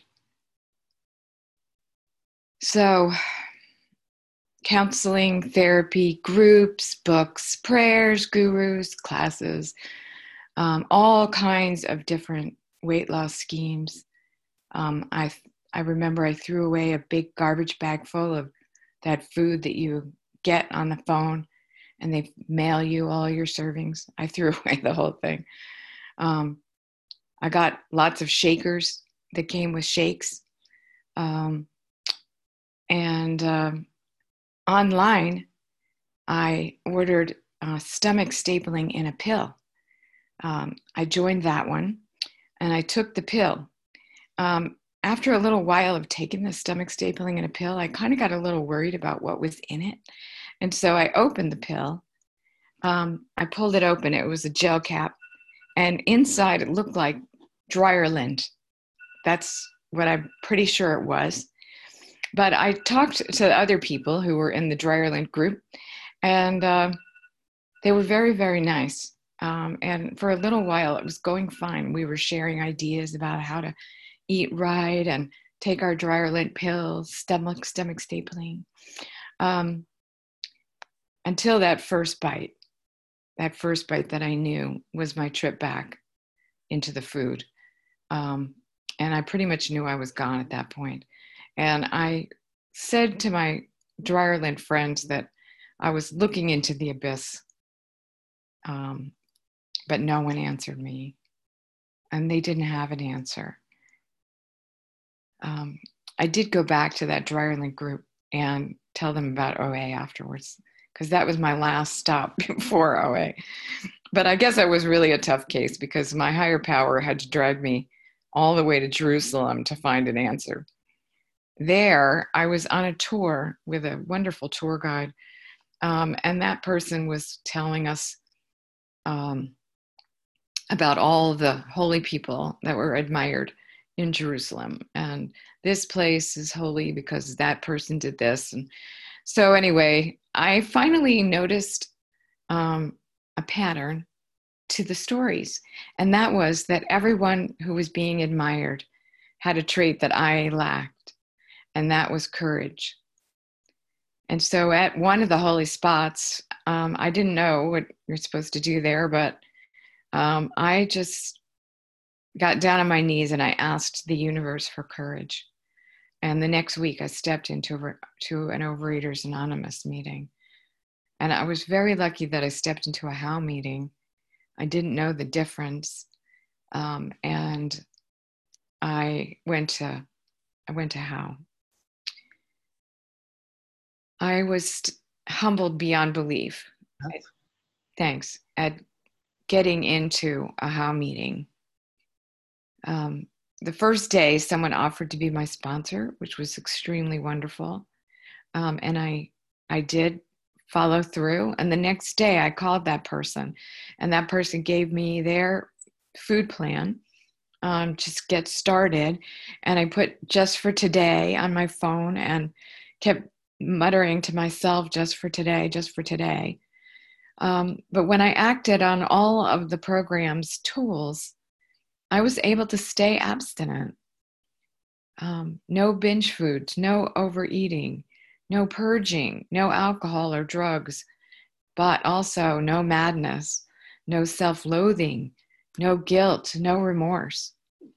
So counseling, therapy, groups, books, prayers, gurus, classes, all kinds of different weight loss schemes. I remember I threw away a big garbage bag full of that food that you get on the phone and they mail you all your servings. I threw away the whole thing. I got lots of shakers that came with shakes. Online, I ordered stomach stapling in a pill. I joined that one and I took the pill. After a little while of taking the stomach stapling in a pill, I kind of got a little worried about what was in it. And so I opened the pill. I pulled it open. It was a gel cap. And inside it looked like dryer lint. That's what I'm pretty sure it was. But I talked to other people who were in the dryer lint group, and they were very, very nice. And for a little while, it was going fine. We were sharing ideas about how to eat right and take our dryer lint pills, stomach stapling, until that first bite that I knew was my trip back into the food. And I pretty much knew I was gone at that point. And I said to my dryer lint friends that I was looking into the abyss, but no one answered me. And they didn't have an answer. I did go back to that dryer lint group and tell them about OA afterwards, because that was my last stop before OA. But I guess that was really a tough case because my higher power had to drag me all the way to Jerusalem to find an answer. There, I was on a tour with a wonderful tour guide, and that person was telling us about all the holy people that were admired in Jerusalem. And this place is holy because that person did this. And so anyway, I finally noticed a pattern to the stories. And that was that everyone who was being admired had a trait that I lacked, and that was courage. And so at one of the holy spots, I didn't know what you're supposed to do there, but I just got down on my knees and I asked the universe for courage. And the next week I stepped into an Overeaters Anonymous meeting. And I was very lucky that I stepped into a HOW meeting. I didn't know the difference. And I went to HOW. I was humbled beyond belief. Thanks. At getting into a HOW meeting. The first day, someone offered to be my sponsor, which was extremely wonderful. And I did follow through. And the next day I called that person, and that person gave me their food plan, just get started. And I put just for today on my phone and kept muttering to myself, just for today, just for today. But when I acted on all of the program's tools, I was able to stay abstinent. No binge foods, no overeating, no purging, no alcohol or drugs, but also no madness, no self-loathing, no guilt, no remorse.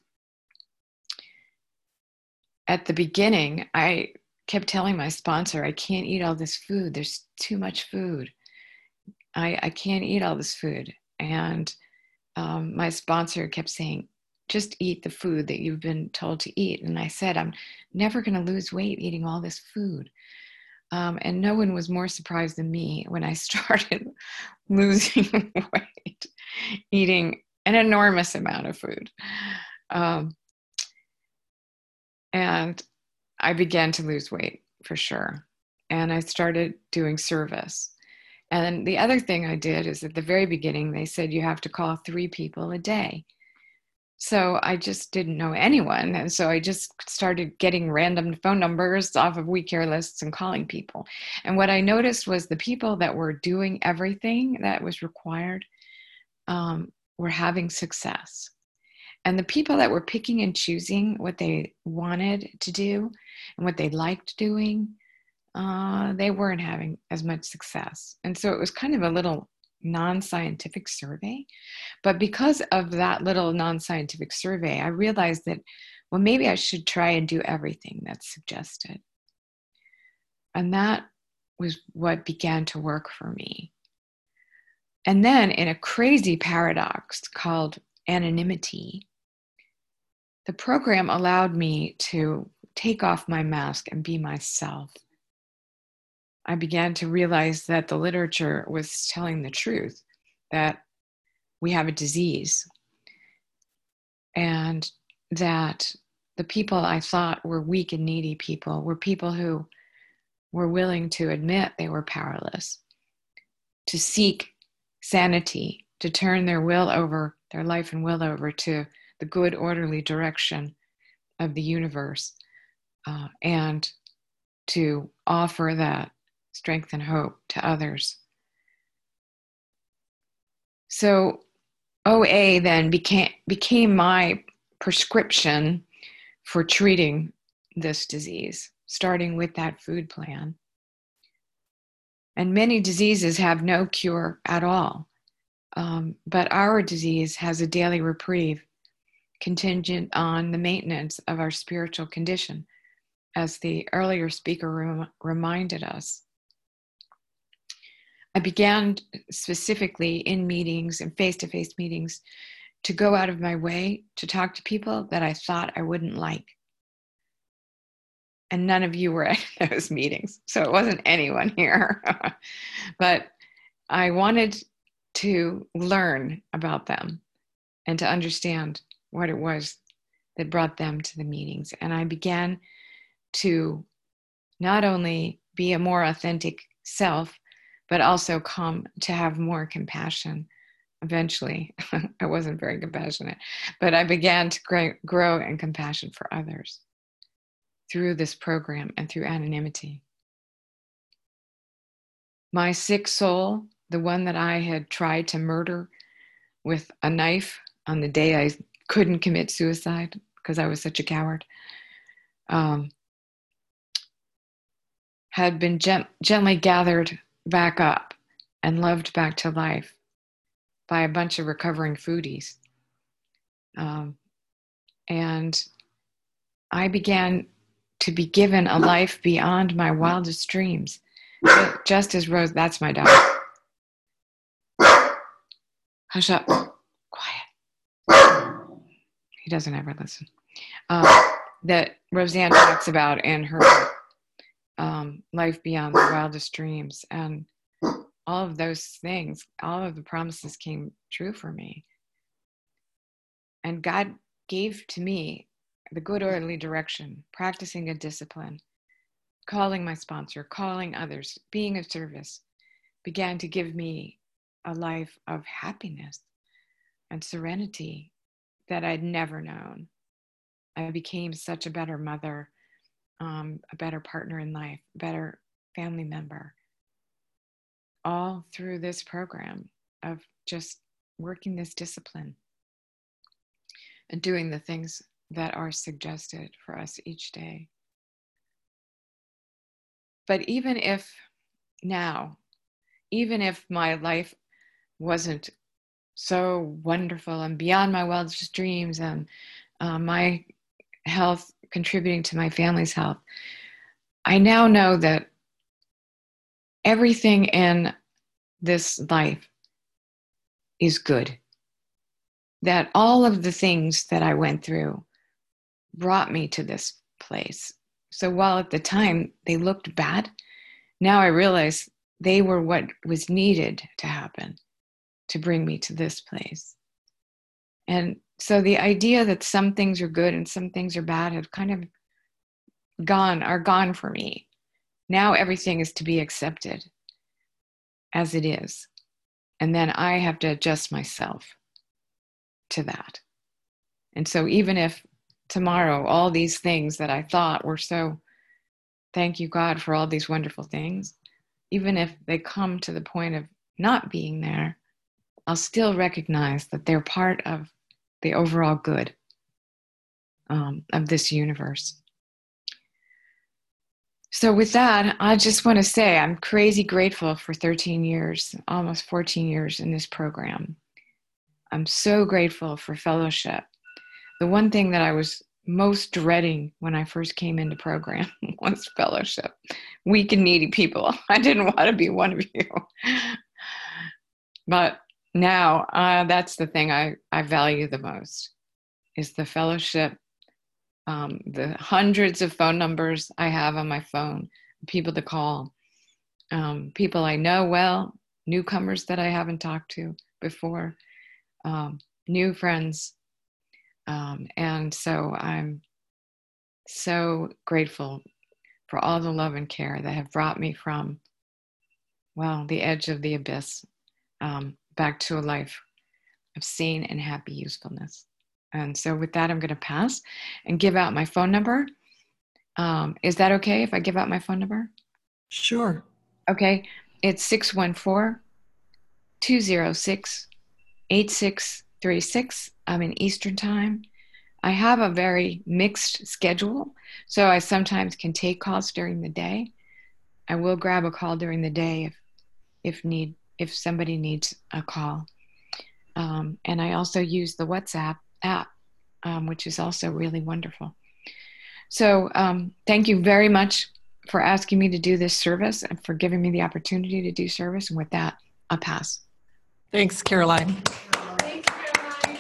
At the beginning, I kept telling my sponsor, I can't eat all this food. There's too much food. I can't eat all this food. And my sponsor kept saying, just eat the food that you've been told to eat. And I said, I'm never going to lose weight eating all this food. And no one was more surprised than me when I started losing weight, eating an enormous amount of food. And I began to lose weight for sure. And I started doing service. And the other thing I did is at the very beginning, they said you have to call 3 people a day. So I just didn't know anyone. And so I just started getting random phone numbers off of We Care lists and calling people. And what I noticed was the people that were doing everything that was required were having success. And the people that were picking and choosing what they wanted to do and what they liked doing, they weren't having as much success. And so it was kind of a little non-scientific survey. But because of that little non-scientific survey, I realized that, well, maybe I should try and do everything that's suggested. And that was what began to work for me. And then in a crazy paradox called anonymity, the program allowed me to take off my mask and be myself. I began to realize that the literature was telling the truth, that we have a disease, and that the people I thought were weak and needy people were people who were willing to admit they were powerless, to seek sanity, to turn their will over, their life and will over to the good, orderly direction of the universe, and to offer that strength and hope to others. So OA then became my prescription for treating this disease, starting with that food plan. And many diseases have no cure at all. But our disease has a daily reprieve contingent on the maintenance of our spiritual condition, as the earlier speaker reminded us. I began specifically in meetings and face-to-face meetings to go out of my way to talk to people that I thought I wouldn't like. And none of you were at those meetings, so it wasn't anyone here. But I wanted to learn about them and to understand what it was that brought them to the meetings. And I began to not only be a more authentic self, but also come to have more compassion. Eventually, I wasn't very compassionate, but I began to grow in compassion for others through this program and through anonymity. My sick soul, the one that I had tried to murder with a knife on the day I couldn't commit suicide because I was such a coward, had been gently gathered back up and loved back to life by a bunch of recovering foodies. And I began to be given a life beyond my wildest dreams. Just as Rose, that's my dog. Hush up, quiet. He doesn't ever listen. That Roseanne talks about in her Life Beyond the Wildest Dreams. And all of those things, all of the promises came true for me. And God gave to me the good orderly direction, practicing a discipline, calling my sponsor, calling others, being of service, began to give me a life of happiness, and serenity that I'd never known. I became such a better mother, a better partner in life, a better family member, all through this program of just working this discipline and doing the things that are suggested for us each day. But even if my life wasn't so wonderful and beyond my wildest dreams, and my health contributing to my family's health, I now know that everything in this life is good. That all of the things that I went through brought me to this place. So while at the time they looked bad, now I realize they were what was needed to happen to bring me to this place. And so the idea that some things are good and some things are bad have kind of are gone for me. Now everything is to be accepted as it is. And then I have to adjust myself to that. And so even if tomorrow all these things that I thought were so, thank you God for all these wonderful things, even if they come to the point of not being there, I'll still recognize that they're part of the overall good of this universe. So with that, I just want to say I'm crazy grateful for 13 years, almost 14 years in this program. I'm so grateful for fellowship. The one thing that I was most dreading when I first came into program was fellowship. Weak and needy people. I didn't want to be one of you. But now that's the thing I value the most, is the fellowship, the hundreds of phone numbers I have on my phone, people to call, people I know well, newcomers that I haven't talked to before, new friends. And so I'm so grateful for all the love and care that have brought me from, well, the edge of the abyss, back to a life of sane and happy usefulness. And so with that, I'm going to pass and give out my phone number. Is that okay if I give out my phone number? Sure. Okay. It's 614-206-8636. I'm in Eastern time. I have a very mixed schedule, so I sometimes can take calls during the day. I will grab a call during the day if somebody needs a call. And I also use the WhatsApp app, which is also really wonderful. So thank you very much for asking me to do this service and for giving me the opportunity to do service. And with that, I'll pass. Thanks, Caroline. Thanks, Caroline.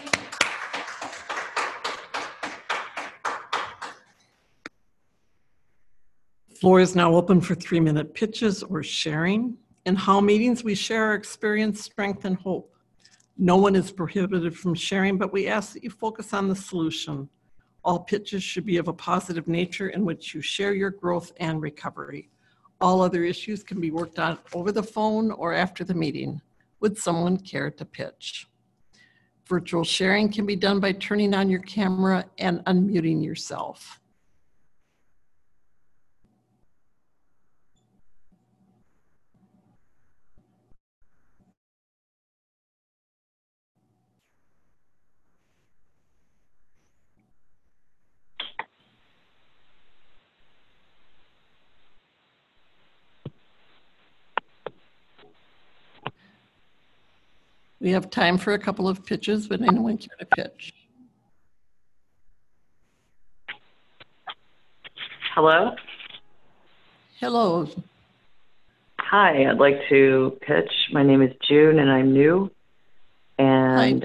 Floor is now open for 3-minute pitches or sharing. In HOW meetings, we share our experience, strength, and hope. No one is prohibited from sharing, but we ask that you focus on the solution. All pitches should be of a positive nature in which you share your growth and recovery. All other issues can be worked on over the phone or after the meeting. Would someone care to pitch? Virtual sharing can be done by turning on your camera and unmuting yourself. We have time for a couple of pitches. Would anyone care to pitch? Hello? Hello. Hi, I'd like to pitch. My name is June and I'm new. And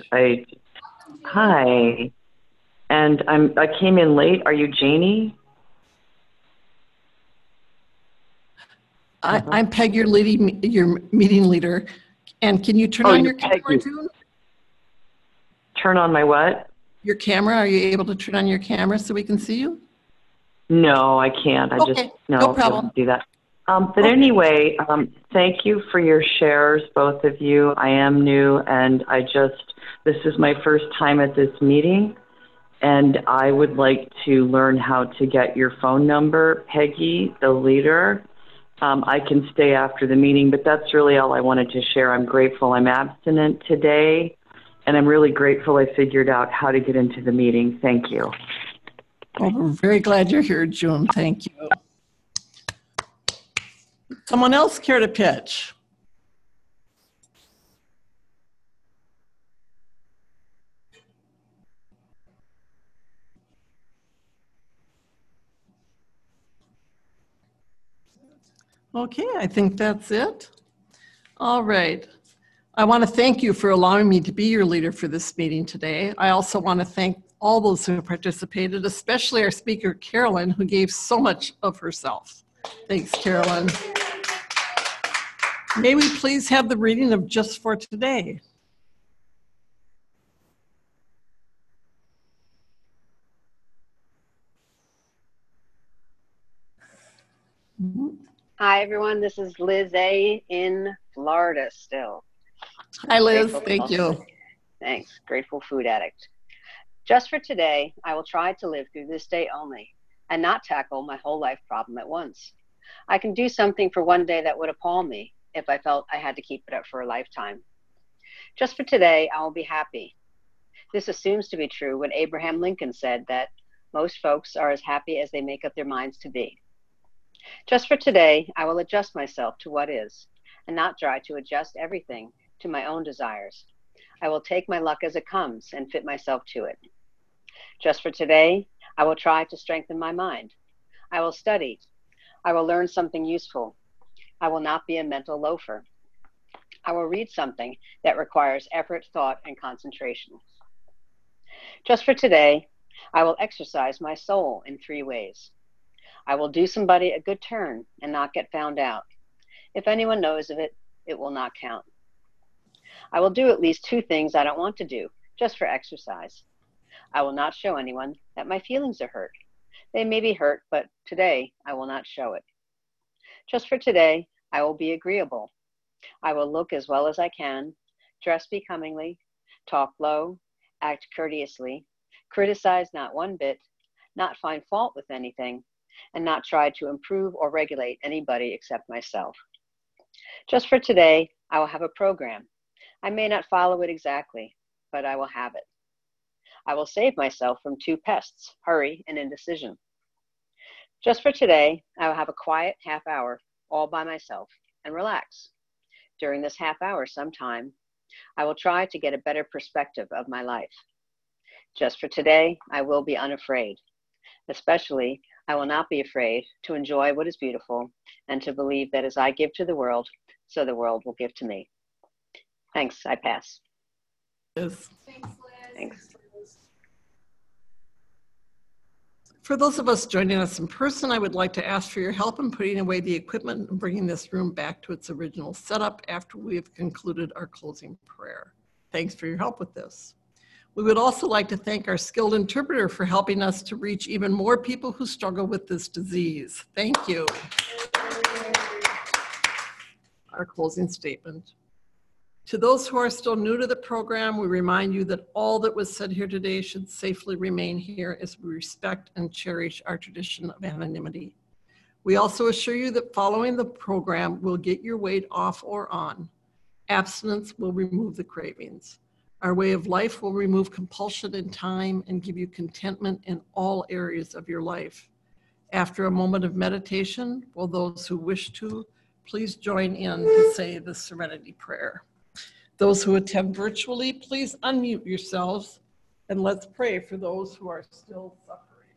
hi. And I came in late. Are you Janie? I'm Peg, your meeting leader. And can you turn on your camera, June? Turn on my what? Your camera. Are you able to turn on your camera so we can see you? No, I can't. Okay, no problem. Do that. But anyway, thank you for your shares, both of you. I am new, and this is my first time at this meeting, and I would like to learn how to get your phone number, Peggy, the leader. I can stay after the meeting, but that's really all I wanted to share. I'm grateful I'm abstinent today, and I'm really grateful I figured out how to get into the meeting. Thank you. Well, we're very glad you're here, June. Thank you. Someone else care to pitch? Okay, I think that's it. All right. I want to thank you for allowing me to be your leader for this meeting today. I also want to thank all those who participated, especially our speaker, Carolyn, who gave so much of herself. Thanks, Carolyn. May we please have the reading of Just for Today? Hi, everyone. This is Liz A. in Florida still. Hi, Liz. Grateful Thank you. Thanks. Grateful food addict. Just for today, I will try to live through this day only and not tackle my whole life problem at once. I can do something for one day that would appall me if I felt I had to keep it up for a lifetime. Just for today, I will be happy. This assumes to be true when Abraham Lincoln said that most folks are as happy as they make up their minds to be. Just for today, I will adjust myself to what is and not try to adjust everything to my own desires. I will take my luck as it comes and fit myself to it. Just for today, I will try to strengthen my mind. I will study. I will learn something useful. I will not be a mental loafer. I will read something that requires effort, thought, and concentration. Just for today, I will exercise my soul in 3 ways. I will do somebody a good turn and not get found out. If anyone knows of it, it will not count. I will do at least 2 things I don't want to do, just for exercise. I will not show anyone that my feelings are hurt. They may be hurt, but today I will not show it. Just for today, I will be agreeable. I will look as well as I can, dress becomingly, talk low, act courteously, criticize not one bit, not find fault with anything, and not try to improve or regulate anybody except myself. Just for today, I will have a program. I may not follow it exactly, but I will have it. I will save myself from 2 pests, hurry and indecision. Just for today, I will have a quiet half hour all by myself and relax. During this half hour sometime, I will try to get a better perspective of my life. Just for today, I will be unafraid. Especially, I will not be afraid to enjoy what is beautiful and to believe that as I give to the world, so the world will give to me. Thanks, I pass. Yes. Thanks, Liz. Thanks. For those of us joining us in person, I would like to ask for your help in putting away the equipment and bringing this room back to its original setup after we have concluded our closing prayer. Thanks for your help with this. We would also like to thank our skilled interpreter for helping us to reach even more people who struggle with this disease. Thank you. Our closing statement. To those who are still new to the program, we remind you that all that was said here today should safely remain here as we respect and cherish our tradition of anonymity. We also assure you that following the program will get your weight off or on. Abstinence will remove the cravings. Our way of life will remove compulsion in time and give you contentment in all areas of your life. After a moment of meditation, will those who wish to, please join in to say the Serenity Prayer. Those who attend virtually, please unmute yourselves and let's pray for those who are still suffering.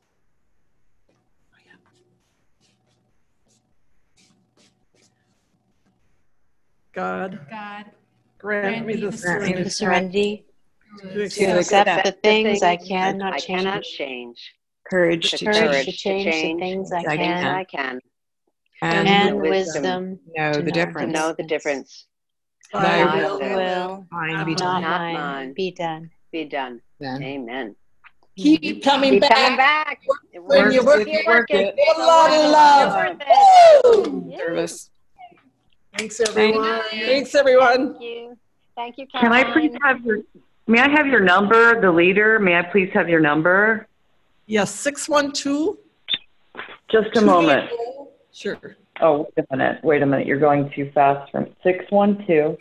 God, grant me the serenity to accept the things I cannot change. Courage the to courage to change. change the things I can, And and wisdom know to the difference. Know the difference. Thy Thy will, will, Mine be not done. mine, be done. Be done. Then. Amen. Keep coming Keep back. coming back. When you work You it, work it. a lot of love. Woo! Service. Thanks, everyone. Thanks, everyone. Thank you. Thank you, Can Caroline. I please have your, may I have your number, the leader? May I please have your number? Yes, 612. Just a moment. Sure. Oh, wait a minute. You're going too fast. From 612.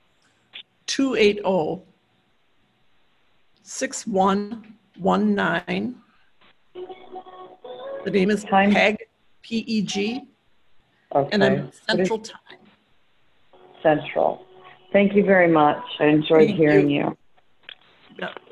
280 6119. The name is PEG, P-E-G, Okay. and I'm What is Central Time. Central. Thank you very much. I enjoyed Thank hearing you. you. Yeah.